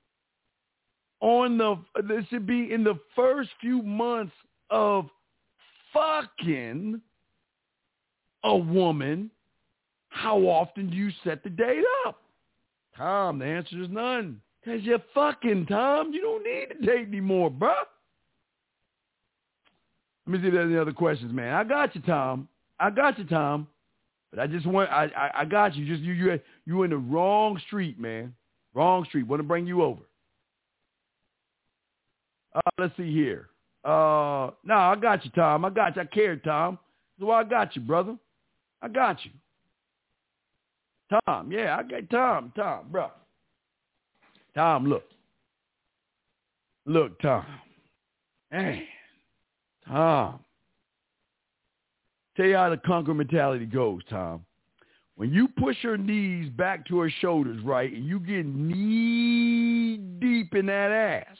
On the, this should be in the first few months of fucking a woman. How often do you set the date up? Tom, the answer is none. Because you're fucking, Tom. You don't need to date anymore, bro. Let me see if there's any other questions, man. I got you, Tom. I got you, Tom. But I just want, I, I, I got you. Just you, you, you in the wrong street, man. Wrong street. Want to bring you over. Uh, let's see here. Uh, no, I got you, Tom. I got you. I care, Tom. So I got you, brother. I got you. Tom, yeah, I got Tom, Tom, bro. Tom, look. Look, Tom. Man, Tom. Tell you how the conquer mentality goes, Tom. When you push her knees back to her shoulders, right, and you get knee deep in that ass,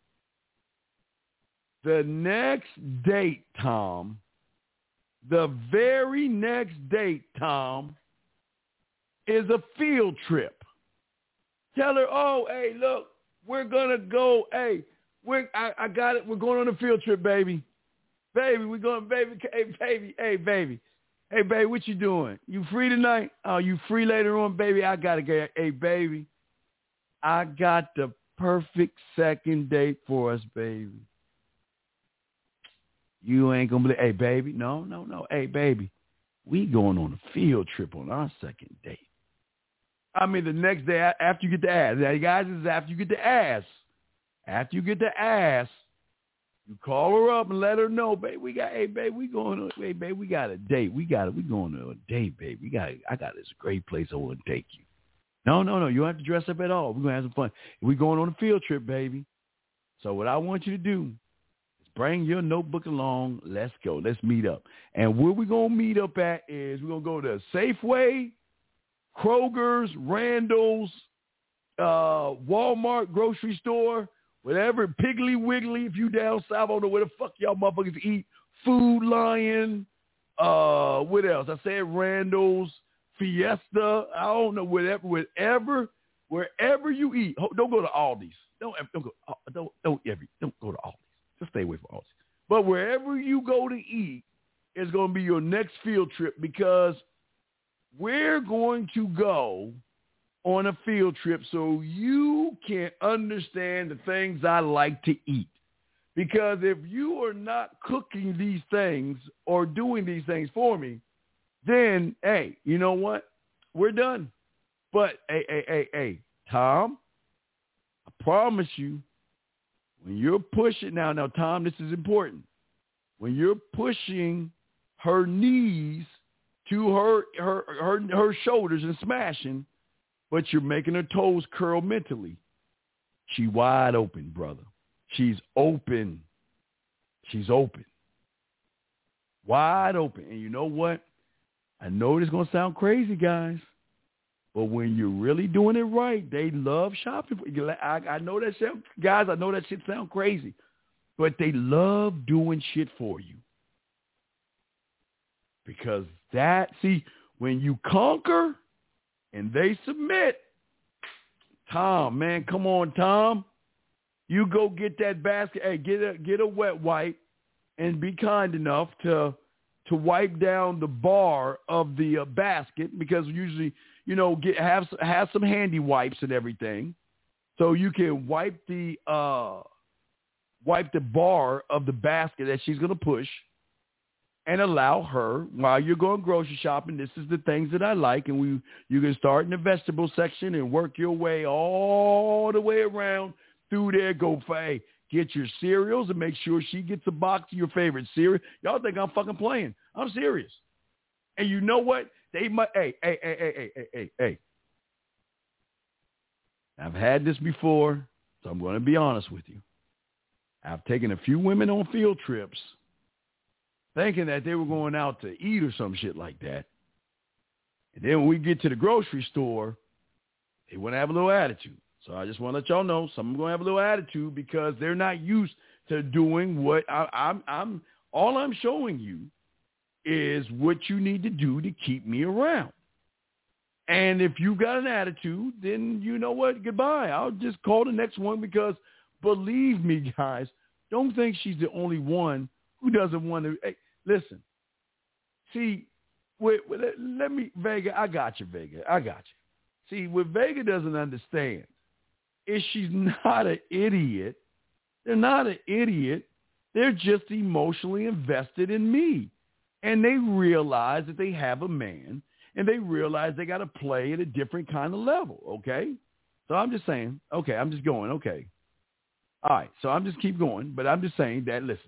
the next date, Tom, the very next date, Tom, is a field trip. Tell her, oh, hey, look, we're going to go, hey, we're, I, I got it. We're going on a field trip, baby. Baby, we're going, baby, hey, baby, hey, baby. Hey, baby, what you doing? You free tonight? Oh, you free later on, baby? I got to go. Hey, baby, I got the perfect second date for us, baby. You ain't going to believe, hey, baby, no, no, no. Hey, baby, we going on a field trip on our second date. I mean, the next day after you get the ass. Now, guys, this is after you get the ass. After you get the ass, you call her up and let her know, babe, we got, hey, babe, we going on, hey, babe, we got a date. We got it. We going on a date, babe. We got, I got this great place I want to take you. No, no, no. You don't have to dress up at all. We're going to have some fun. We're going on a field trip, baby. So what I want you to do is bring your notebook along. Let's go. Let's meet up. And where we're going to meet up at is we're going to go to Safeway, Kroger's, Randall's, uh, Walmart, grocery store, whatever, Piggly Wiggly, if you down south, I don't know where the fuck y'all motherfuckers eat. Food Lion, uh, what else? I said Randall's, Fiesta, I don't know, whatever, whatever, wherever you eat. Don't go to Aldi's. Don't, don't go, don't, don't ever, don't go to Aldi's. Just stay away from Aldi's. But wherever you go to eat is going to be your next field trip, because we're going to go on a field trip so you can understand the things I like to eat. Because if you are not cooking these things or doing these things for me, then, hey, you know what? We're done. But, hey, hey, hey, hey, Tom, I promise you, when you're pushing, now, now, Tom, this is important. When you're pushing her knees to her, her, her, her shoulders and smashing, but you're making her toes curl mentally, she wide open, brother. She's open. She's open. Wide open. And you know what? I know this is going to sound crazy, guys, but when you're really doing it right, they love shopping for you. I, I know that shit, guys, I know that shit sound crazy, but they love doing shit for you. Because that, see, when you conquer and they submit, Tom, man, come on, Tom. You go get that basket. Hey, get a get a wet wipe and be kind enough to to wipe down the bar of the uh, basket, because usually, you know, get have have some handy wipes and everything, so you can wipe the uh, wipe the bar of the basket that she's gonna push, and allow her, while you're going grocery shopping, this is the things that I like, and we you can start in the vegetable section and work your way all the way around through there. Go for, hey, get your cereals and make sure she gets a box of your favorite cereal. Y'all think I'm fucking playing. I'm serious. And you know what? They might, hey, hey, hey, hey, hey, hey, hey, hey. I've had this before, so I'm going to be honest with you. I've taken a few women on field trips thinking that they were going out to eat or some shit like that. And then when we get to the grocery store, they want to have a little attitude. So I just want to let y'all know, some are going to have a little attitude because they're not used to doing what I, I'm, I'm, all I'm showing you is what you need to do to keep me around. And if you got an attitude, then you know what? Goodbye. I'll just call the next one, because believe me, guys, don't think she's the only one who doesn't want to. Hey, listen, see, wait, wait, let, let me, Vega, I got you, Vega. I got you. See, what Vega doesn't understand is she's not an idiot. They're not an idiot. They're just emotionally invested in me. And they realize that they have a man, and they realize they got to play at a different kind of level, okay? So I'm just saying, okay, I'm just going, okay. All right, so I'm just keep going, but I'm just saying that, listen,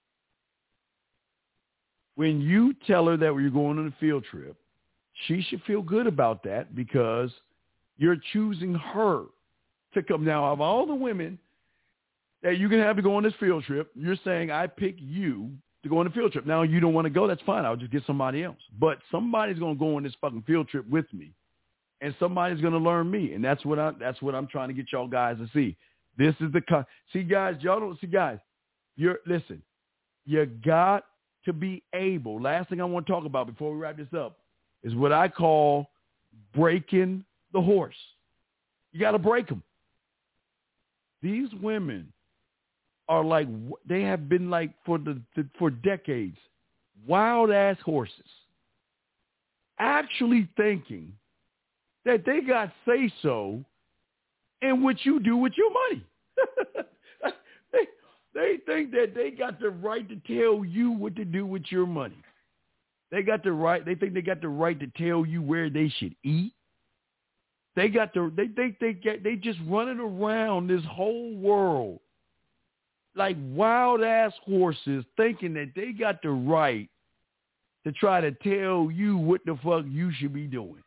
when you tell her that you're going on a field trip, she should feel good about that, because you're choosing her to come. Now, of all the women that you can have to go on this field trip, you're saying, I pick you to go on a field trip. Now, you don't want to go, that's fine. I'll just get somebody else. But somebody's going to go on this fucking field trip with me, and somebody's going to learn me, and that's what I that's what I'm trying to get y'all guys to see. This is the con- see, guys, y'all don't see, guys. You're listen. You got to be able. Last thing I want to talk about before we wrap this up is what I call breaking the horse. You got to break them. These women are like, they have been like for the, the for decades, wild ass horses, actually thinking that they got say so in what you do with your money. they, they think that they got the right to tell you what to do with your money. They got the right. They think they got the right to tell you where they should eat. They got the. They think they get. They just running around this whole world like wild ass horses, thinking that they got the right to try to tell you what the fuck you should be doing.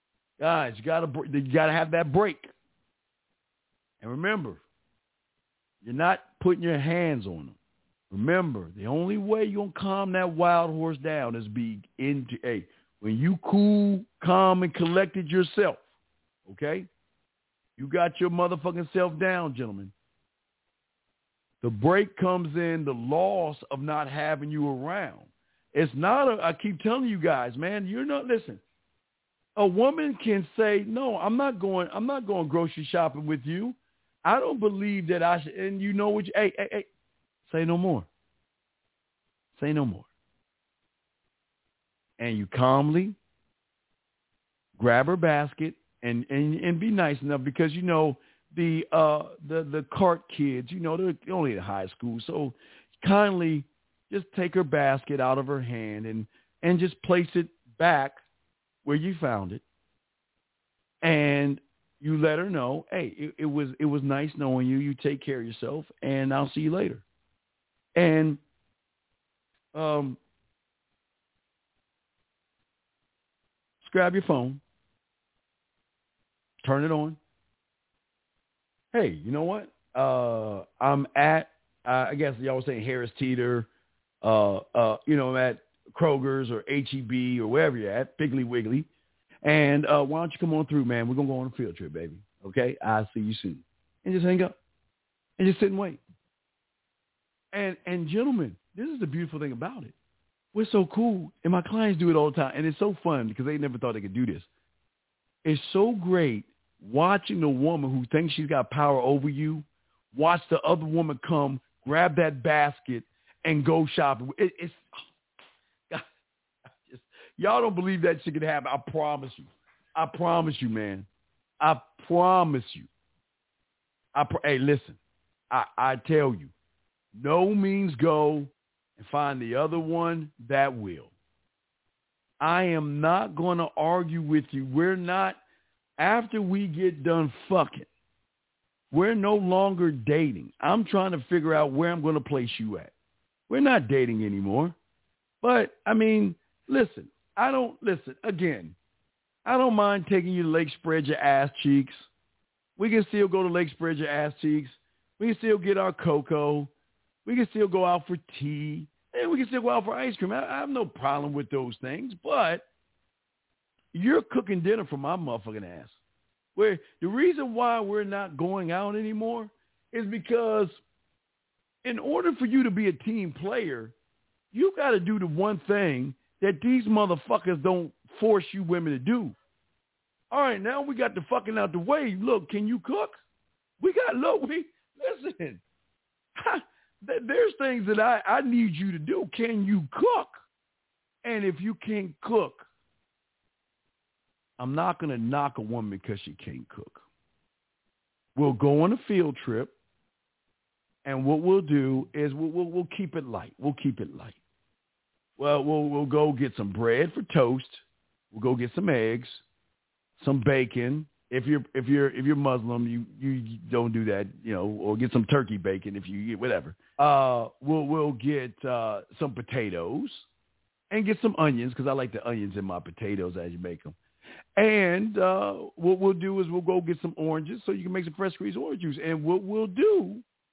Guys, you gotta you gotta have that break. And remember, You're not putting your hands on them. Remember, the only way you're going to calm that wild horse down is be into, hey, when you cool, calm, and collected yourself, okay? You got your motherfucking self down, gentlemen. The break comes in the loss of not having you around. It's not a, I keep telling you guys, man, you're not, listen, a woman can say, no, I'm not going, I'm not going grocery shopping with you. I don't believe that I should, and you know what, you, hey, hey, hey, say no more. Say no more. And you calmly grab her basket and, and, and be nice enough because, you know, the uh, the the cart kids, you know, they're only in high school. So kindly just take her basket out of her hand and, and just place it back where you found it. And you let her know, hey, it, it was it was nice knowing you. You take care of yourself, and I'll see you later. And um, just grab your phone, turn it on. Hey, you know what? Uh, I'm at, uh, I guess y'all were saying Harris Teeter, uh, uh, you know, I'm at Kroger's or H E B or wherever you're at, Piggly Wiggly. And uh, why don't you come on through, man? We're going to go on a field trip, baby. Okay? I'll see you soon. And just hang up. And just sit and wait. And, and gentlemen, this is the beautiful thing about it. We're so cool. And my clients do it all the time. And it's so fun because they never thought they could do this. It's so great watching the woman who thinks she's got power over you, watch the other woman come, grab that basket, and go shopping. It, it's God, just, y'all don't believe that shit can happen. I promise you. I promise you, man. I promise you. I pr- hey, listen. I, I tell you, no means go and find the other one that will. I am not going to argue with you. We're not. After we get done fucking, we're no longer dating. I'm trying to figure out where I'm going to place you at. We're not dating anymore. But, I mean, listen, I don't, listen, again, I don't mind taking you to Lake Spread Your Ass Cheeks. We can still go to Lake Spread Your Ass Cheeks. We can still get our cocoa. We can still go out for tea. And we can still go out for ice cream. I, I have no problem with those things, but you're cooking dinner for my motherfucking ass. Where the reason why we're not going out anymore is because in order for you to be a team player, you got to do the one thing that these motherfuckers don't force you women to do. All right, now we got the fucking out the way. Look, can you cook? We got, look, we, listen, there's things that I, I need you to do. Can you cook? And if you can't cook, I'm not going to knock a woman because she can't cook. We'll go on a field trip, and what we'll do is we'll, we'll, we'll keep it light. We'll keep it light. Well, we'll we'll go get some bread for toast. We'll go get some eggs, some bacon. If you're if you're if you're Muslim, you you don't do that, you know, or get some turkey bacon if you get whatever. Uh, we'll we'll get uh, some potatoes and get some onions because I like the onions in my potatoes as you make them. And uh, what we'll do is we'll go get some oranges so you can make some fresh squeezed orange juice. And what we'll do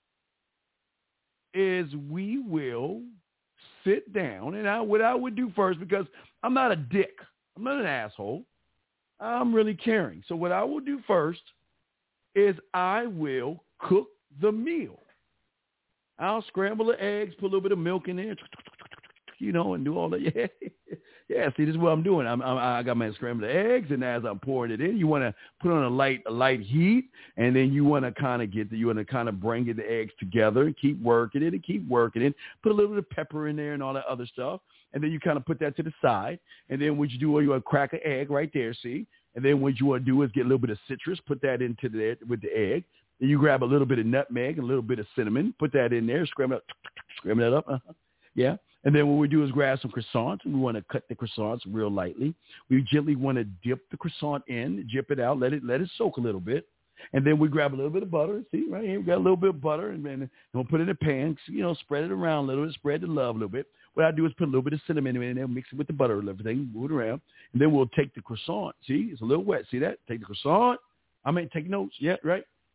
is we will sit down. And I, what I would do first, because I'm not a dick. I'm not an asshole. I'm really caring. So what I will do first is I will cook the meal. I'll scramble the eggs, put a little bit of milk in there, you know, and do all that. Yeah, yeah. See, this is what I'm doing. I'm, I'm, I got my scrambled eggs, and as I'm pouring it in, you want to put on a light, a light heat, and then you want to kind of get the, you want to kind of bring the eggs together and keep working it and keep working it. Put a little bit of pepper in there and all that other stuff, and then you kind of put that to the side. And then what you do, you want to crack an egg right there, see? And then what you want to do is get a little bit of citrus, put that into the with the egg. Then you grab a little bit of nutmeg, a little bit of cinnamon, put that in there, scramble it up, scramble that up, uh-huh. Yeah. And then what we do is grab some croissants, and we want to cut the croissants real lightly. We gently want to dip the croissant in, dip it out, let it let it soak a little bit. And then we grab a little bit of butter. See, right here, we got a little bit of butter, and then we'll put it in a pan, you know, spread it around a little bit, spread the love a little bit. What I do is put a little bit of cinnamon in there, mix it with the butter and everything, move it around. And then we'll take the croissant. See, it's a little wet. See that? Take the croissant. I mean, take notes. Yeah, right.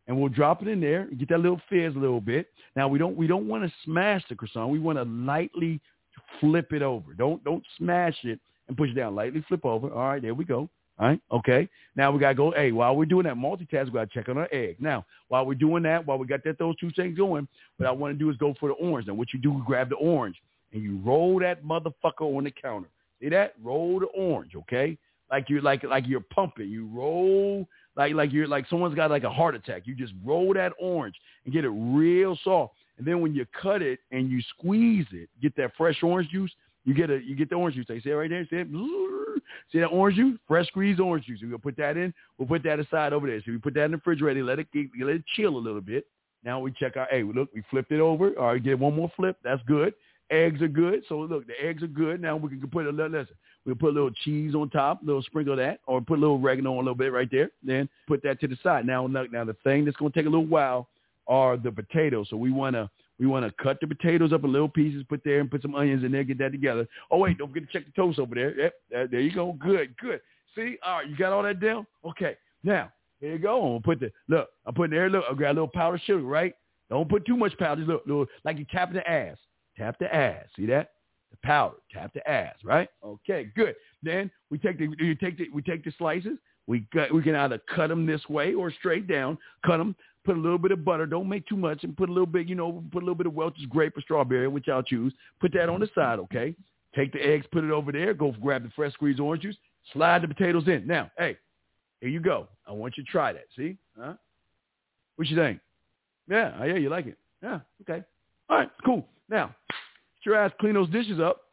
and we'll drop it in there and get that little fizz a little bit. Now, we don't we don't want to smash the croissant. We want to lightly flip it over. Don't don't smash it and push it down. Lightly flip over. All right, there we go. All right, okay. Now we got to go, hey, while we're doing that multitask, we got to check on our egg. Now, while we're doing that, while we got that those two things going, what I want to do is go for the orange. Now, what you do is grab the orange, and you roll that motherfucker on the counter. See that? Roll the orange, okay? Like you're like like you're pumping. You roll like like you're like someone's got like a heart attack. You just roll that orange and get it real soft. And then when you cut it and you squeeze it, get that fresh orange juice. You get a you get the orange juice. They see it right there. See it? See that orange juice? Fresh squeezed orange juice. We'll put that in. We'll put that aside over there. So we put that in the refrigerator. Let it let it chill a little bit. Now we check our. Hey, look, we flipped it over. All right, get one more flip. That's good. Eggs are good. So look, the eggs are good. Now we can put a little. Listen, we'll put a little cheese on top, a little sprinkle of that, or put a little oregano on a little bit right there. Then put that to the side. Now, now the thing that's going to take a little while are the potatoes. So we want to. We want to cut the potatoes up in little pieces, put there, and put some onions in there, get that together. Oh, wait, don't forget to check the toast over there. Yep, there you go. Good, good. See? All right, you got all that down? Okay. Now, here you go. I'm going to put the, look, I'm putting there, look, I got a little powdered sugar, right? Don't put too much powder. Just look, look, like you're tapping the ass. Tap the ass. See that? The powder. Tap the ass, right? Okay, good. Then we take the, you take the, we take the slices. We got, we can either cut them this way or straight down. Cut them. Put a little bit of butter. Don't make too much. And put a little bit, you know, put a little bit of Welch's grape or strawberry, which I'll choose. Put that on the side, okay? Take the eggs, put it over there. Go grab the fresh squeezed orange juice. Slide the potatoes in. Now, hey, here you go. I want you to try that. See? Huh? What you think? Yeah, oh, yeah, you like it. Yeah, okay. All right, cool. Now, get your ass clean those dishes up.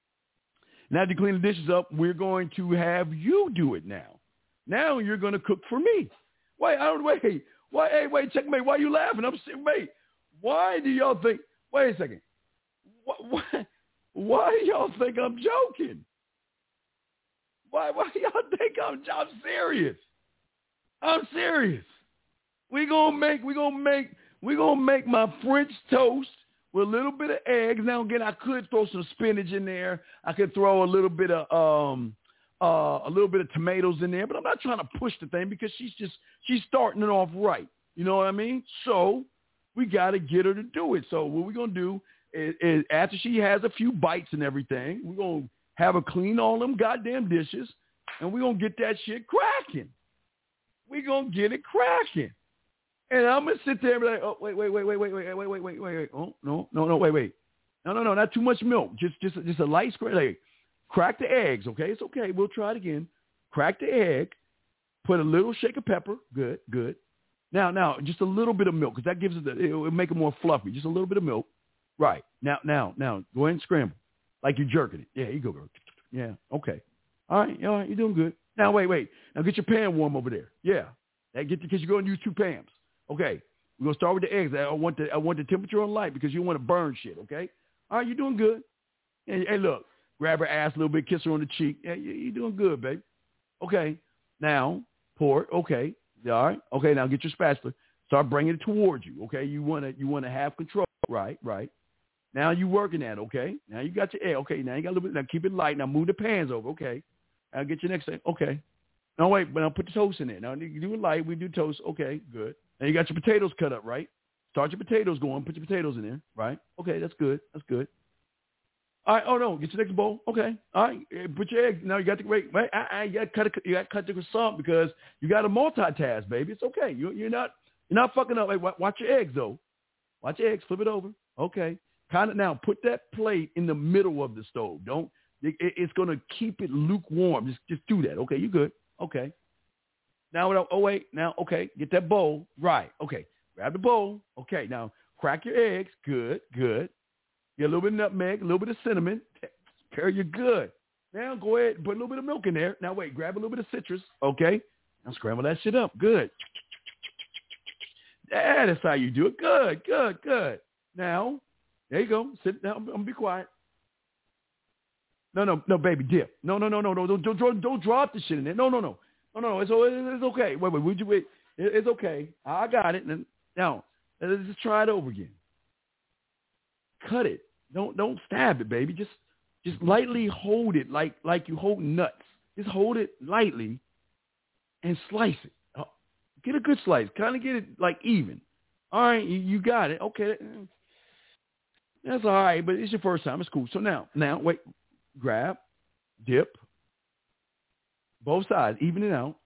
Now that you clean the dishes up, we're going to have you do it now. Now you're going to cook for me. Wait, I don't, wait. Why? Hey, wait, checkmate. Why are you laughing? I'm saying, wait. Why do y'all think? Wait a second. Why? Why, why do y'all think I'm joking? Why? Why do y'all think I'm? I'm serious. I'm serious. We gonna make. We gonna make. We gonna make my French toast with a little bit of eggs. Now again, I could throw some spinach in there. I could throw a little bit of um. Uh, a little bit of tomatoes in there, but I'm not trying to push the thing because she's just, she's starting it off right. You know what I mean? So we got to get her to do it. So what we're going to do is, is after she has a few bites and everything, we're going to have her clean all them goddamn dishes and we're going to get that shit cracking. We're going to get it cracking. And I'm going to sit there and be like, oh, wait, wait, wait, wait, wait, wait, wait, wait, wait, wait, wait. Oh, no, no, no, wait, wait. No, no, no, not too much milk. Just, just, just a light scrape. Like, crack the eggs, okay? It's okay. We'll try it again. Crack the egg. Put a little shake of pepper. Good, good. Now, now, just a little bit of milk because that gives it, the, it'll make it more fluffy. Just a little bit of milk. Right. Now, now, now, go ahead and scramble like you're jerking it. Yeah, you go, girl. Yeah, okay. All right, all right, you're doing good. Now, wait, wait. Now get your pan warm over there. Yeah. Now get because you're going to use two pans. Okay. We're going to start with the eggs. I want the, I want the temperature on light because you want to burn shit, okay? All right, you're doing good. Hey, hey look. Grab her ass a little bit, kiss her on the cheek. Yeah, you're doing good, babe. Okay. Now, pour it. Okay. All right. Okay, now get your spatula. Start bringing it towards you. Okay. You want to you want to have control. Right, right. Now you working at it. Okay. Now you got your egg. Okay. Now you got a little bit. Now keep it light. Now move the pans over. Okay. Now get your next thing. Okay. No, wait. But I'll put the toast in there. Now you do it light. We do toast. Okay. Good. Now you got your potatoes cut up, right? Start your potatoes going. Put your potatoes in there. Right. Okay. That's good. That's good. All right. Oh no, get your next bowl. Okay. All right. Put your eggs. Now you got to wait. Wait. I, I, you got to cut. A, you got to cut the croissant because you got to multitask, baby. It's okay. You, you're not. You're not fucking up. Hey, watch your eggs though. Watch your eggs. Flip it over. Okay. Kind of now. Put that plate in the middle of the stove. Don't. It, it, it's gonna keep it lukewarm. Just, just do that. Okay. You good? Okay. Now. Oh wait. Now. Okay. Get that bowl. Right. Okay. Grab the bowl. Okay. Now crack your eggs. Good. Good. Get a little bit of nutmeg, a little bit of cinnamon. Carry you good. Now go ahead and put a little bit of milk in there. Now wait, grab a little bit of citrus. Okay. Now scramble that shit up. Good. Yeah, that's how you do it. Good, good, good. Now, there you go. Sit down. I'm gonna be quiet. No, no, no, baby, dip. No, no, no, no, no. Don't, don't, don't, don't drop the shit in there. No, no, no, no, no. It's, it's okay. Wait, wait. Would you wait? It's okay. I got it. Now, let's just try it over again. Cut it. Don't don't stab it, baby. Just just lightly hold it like like you hold nuts. Just hold it lightly and slice it. Oh, Get a good slice. Kind of get it like even. All right, you, you got it. Okay. That's all right, but it's your first time. It's cool. So now, now, wait. Grab, dip, both sides, even it out.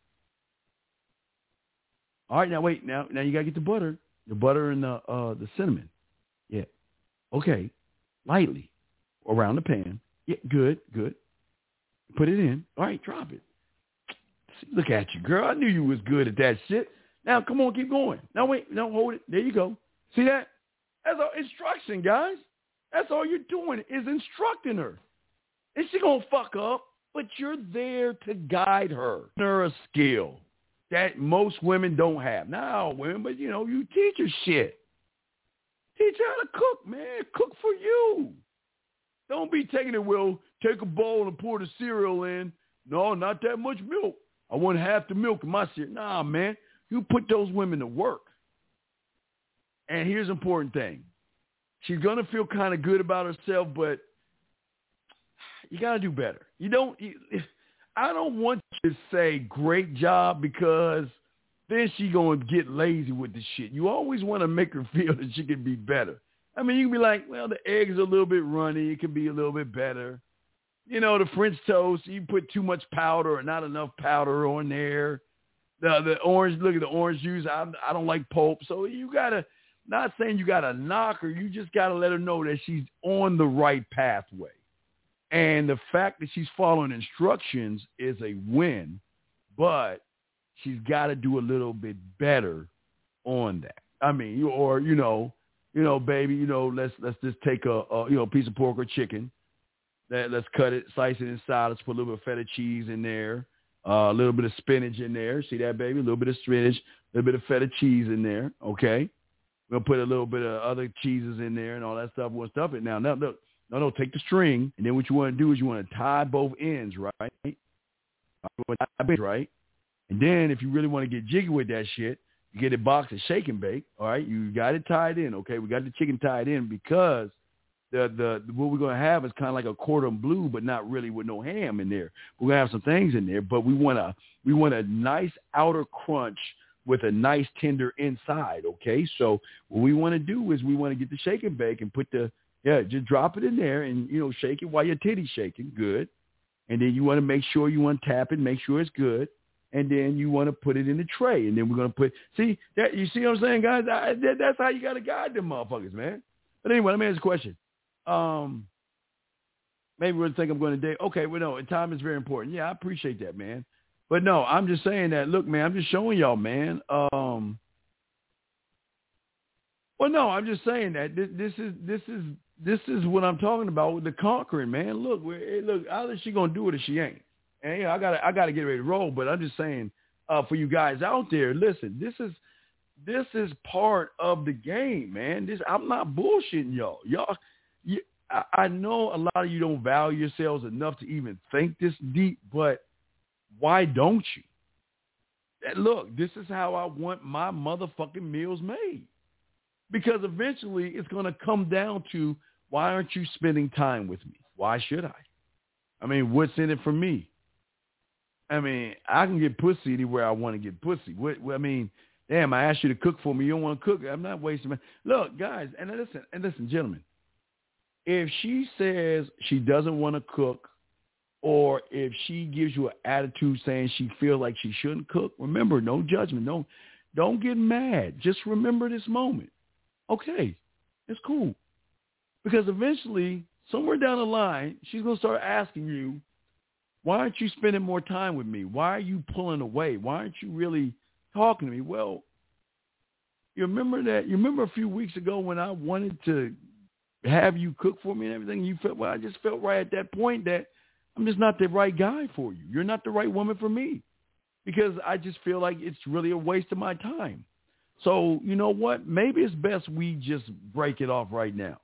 All right, now wait. Now, now you got to get the butter. The butter and the uh, the cinnamon. Yeah. Okay. Lightly around the pan. Yeah, good, good. Put it in. All right, drop it. Look at you, girl. I knew you was good at that shit. Now, come on, keep going. Now, wait. Now, hold it. There you go. See that? That's all instruction, guys. That's all you're doing is instructing her. And she going to fuck up, but you're there to guide her. Her a skill that most women don't have. Now, women, but, you know, you teach her shit. Teach her how to cook, man. Cook for you. Don't be taking it, well, take a bowl and pour the cereal in. No, not that much milk. I want half the milk in my cereal. Nah, man. You put those women to work. And here's an important thing. She's going to feel kind of good about herself, but you got to do better. You don't, you, I don't want you to say great job because then she going to get lazy with the shit. You always want to make her feel that she can be better. I mean, you can be like, well, the eggs are a little bit runny. It can be a little bit better. You know, the French toast, you put too much powder or not enough powder on there. The the orange, look at the orange juice. I, I don't like pulp. So you got to, not saying you got to knock her. You just got to let her know that she's on the right pathway. And the fact that she's following instructions is a win, but she's got to do a little bit better on that. I mean, you or, you know, you know, baby, you know, let's let's just take a, a you know piece of pork or chicken. That let's cut it, slice it inside. Let's put a little bit of feta cheese in there, uh, a little bit of spinach in there. See that, baby? A little bit of spinach, a little bit of feta cheese in there. Okay, we'll put a little bit of other cheeses in there and all that stuff. We'll stuff it now. Now look. No, no, take the string, and then what you want to do is you want to tie both ends, right? Right? And then if you really want to get jiggy with that shit, you get a box of shake and bake, all right? You got it tied in, okay? We got the chicken tied in because the the what we're going to have is kind of like a cordon bleu, but not really with no ham in there. We're going to have some things in there, but we want a, we want a nice outer crunch with a nice tender inside, okay? So what we want to do is we want to get the shake and bake and put the, yeah, just drop it in there and, you know, shake it while your titty's shaking. Good. And then you want to make sure you untap it, make sure it's good. And then you want to put it in the tray. And then we're going to put, see, that you see what I'm saying, guys? I, that, that's how you got to guide them motherfuckers, man. But anyway, let me ask you a question. Um, maybe we'll think I'm going to date. Okay, well, no, time is very important. Yeah, I appreciate that, man. But no, I'm just saying that, look, man, I'm just showing y'all, man. Um, well, no, I'm just saying that this, this is, this is, This is what I'm talking about with the conquering, man. Look, we're, look, either she gonna do it or she ain't. And yeah, I gotta, I gotta get ready to roll. But I'm just saying, uh, for you guys out there, listen, this is, this is part of the game, man. This, I'm not bullshitting y'all. Y'all, you, I, I know a lot of you don't value yourselves enough to even think this deep, but why don't you? Look, this is how I want my motherfucking meals made. Because eventually it's going to come down to, why aren't you spending time with me? Why should I? I mean, what's in it for me? I mean, I can get pussy anywhere I want to get pussy. What, I mean, damn, I asked you to cook for me. You don't want to cook. I'm not wasting my... Look, guys, and listen, and listen, gentlemen. If she says she doesn't want to cook, or if she gives you an attitude saying she feels like she shouldn't cook, remember, no judgment. Don't, don't get mad. Just remember this moment. Okay, it's cool. Because eventually, somewhere down the line, she's going to start asking you, why aren't you spending more time with me? Why are you pulling away? Why aren't you really talking to me? Well, you remember that? You remember a few weeks ago when I wanted to have you cook for me and everything? You felt, well, I just felt right at that point that I'm just not the right guy for you. You're not the right woman for me. Because I just feel like it's really a waste of my time. So, you know what? Maybe it's best we just break it off right now.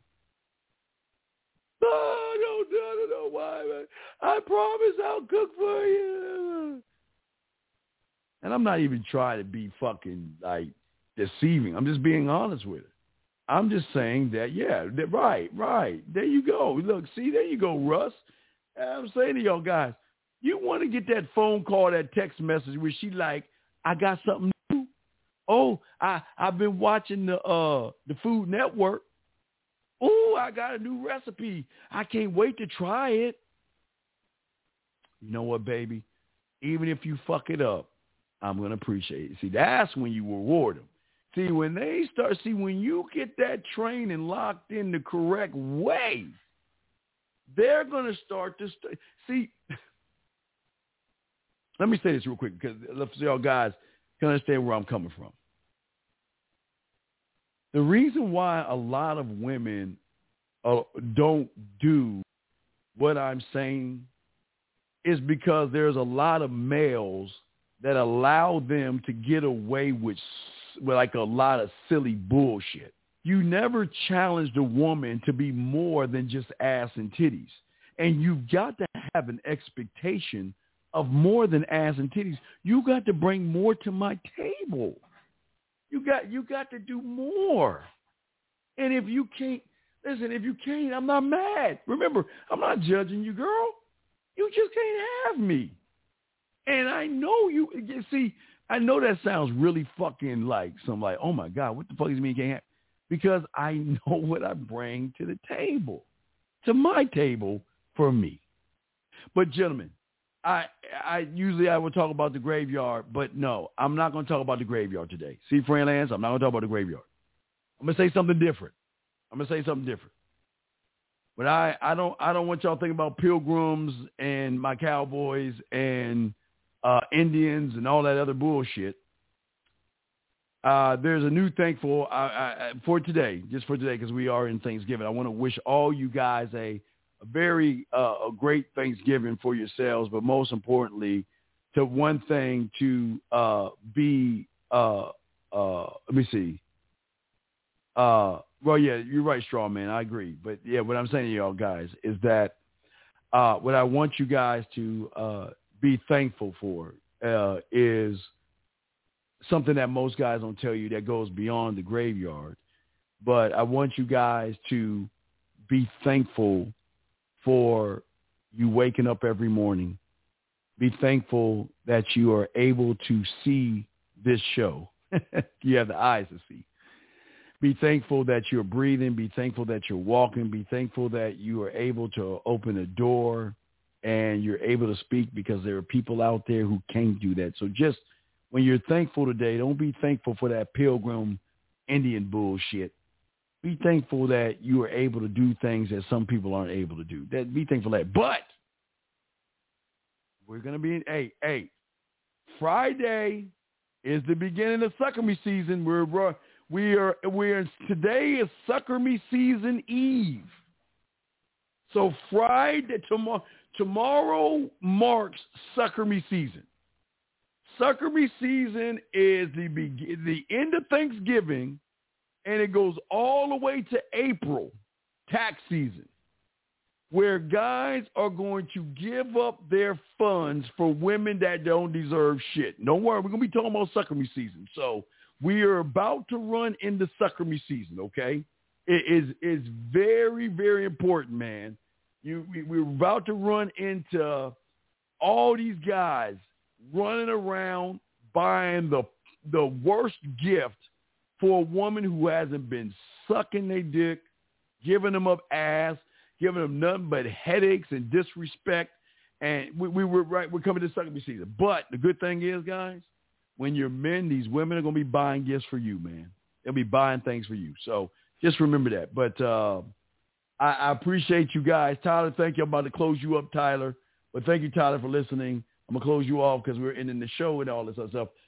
Oh, I don't, I don't know why, man. I promise I'll cook for you. And I'm not even trying to be fucking, like, deceiving. I'm just being honest with her. I'm just saying that, yeah, that, right, right. There you go. Look, see, there you go, Russ. I'm saying to y'all guys, you want to get that phone call, that text message where she like, I got something new. Oh, I, I've been watching the uh, the Food Network. Oh, I got a new recipe. I can't wait to try it. You know what, baby? Even if you fuck it up, I'm going to appreciate it. See, that's when you reward them. See, when they start, see, when you get that training locked in the correct way, they're going to start to, st- see, let me say this real quick because let's see y'all guys can understand where I'm coming from. The reason why a lot of women uh, don't do what I'm saying is because there's a lot of males that allow them to get away with, with like a lot of silly bullshit. You never challenged a woman to be more than just ass and titties. And you've got to have an expectation of more than ass and titties. You got to bring more to my table. You got you got to do more. And if you can't, listen, if you can't, I'm not mad. Remember, I'm not judging you, girl. You just can't have me. And I know you, you see, I know that sounds really fucking like some like, oh my God, what the fuck does it mean you can't have? Because I know what I bring to the table, to my table for me. But gentlemen, I I usually I would talk about the graveyard, but no, I'm not going to talk about the graveyard today. See, Fran Lance, I'm not going to talk about the graveyard. I'm going to say something different. I'm going to say something different. But I, I don't I don't want y'all thinking about pilgrims and my cowboys and uh, Indians and all that other bullshit. Uh, there's a new thankful uh, I, for today, just for today, because we are in Thanksgiving. I want to wish all you guys a, a very uh, a great Thanksgiving for yourselves, but most importantly, to one thing to uh, be. Uh, uh, let me see. Uh, well, yeah, you're right, Straw Man. I agree, but yeah, what I'm saying to y'all guys is that uh, what I want you guys to uh, be thankful for uh, is something that most guys don't tell you that goes beyond the graveyard. But I want you guys to be thankful for you waking up every morning. Be thankful that you are able to see this show. You have the eyes to see. Be thankful that you're breathing. Be thankful that you're walking. Be thankful that you are able to open a door and you're able to speak, because there are people out there who can't do that. So just when you're thankful today, don't be thankful for that pilgrim Indian bullshit. Be thankful that you are able to do things that some people aren't able to do. That be thankful for that. But we're going to be in, hey, hey, Friday is the beginning of Sucker Me season. We're, we are, we're, today is Sucker Me season Eve. So Friday, tomorrow, tomorrow marks Sucker Me season. Sucker Me season is the be- the end of Thanksgiving, and it goes all the way to April, tax season, where guys are going to give up their funds for women that don't deserve shit. Don't worry, we're going to be talking about Sucker Me season. So we are about to run into Sucker Me season, okay? It is is very, very important, man. You we, We're about to run into all these guys running around buying the the worst gift for a woman who hasn't been sucking their dick, giving them up ass, giving them nothing but headaches and disrespect. And we, we were right. We're coming to Sucker Me season. But the good thing is, guys, when you're men, these women are going to be buying gifts for you, man. They'll be buying things for you. So just remember that. But uh, I, I appreciate you guys. Tyler, thank you. I'm about to close you up, Tyler. But thank you, Tyler, for listening. I'm going to close you off because we're ending the show and all this other stuff.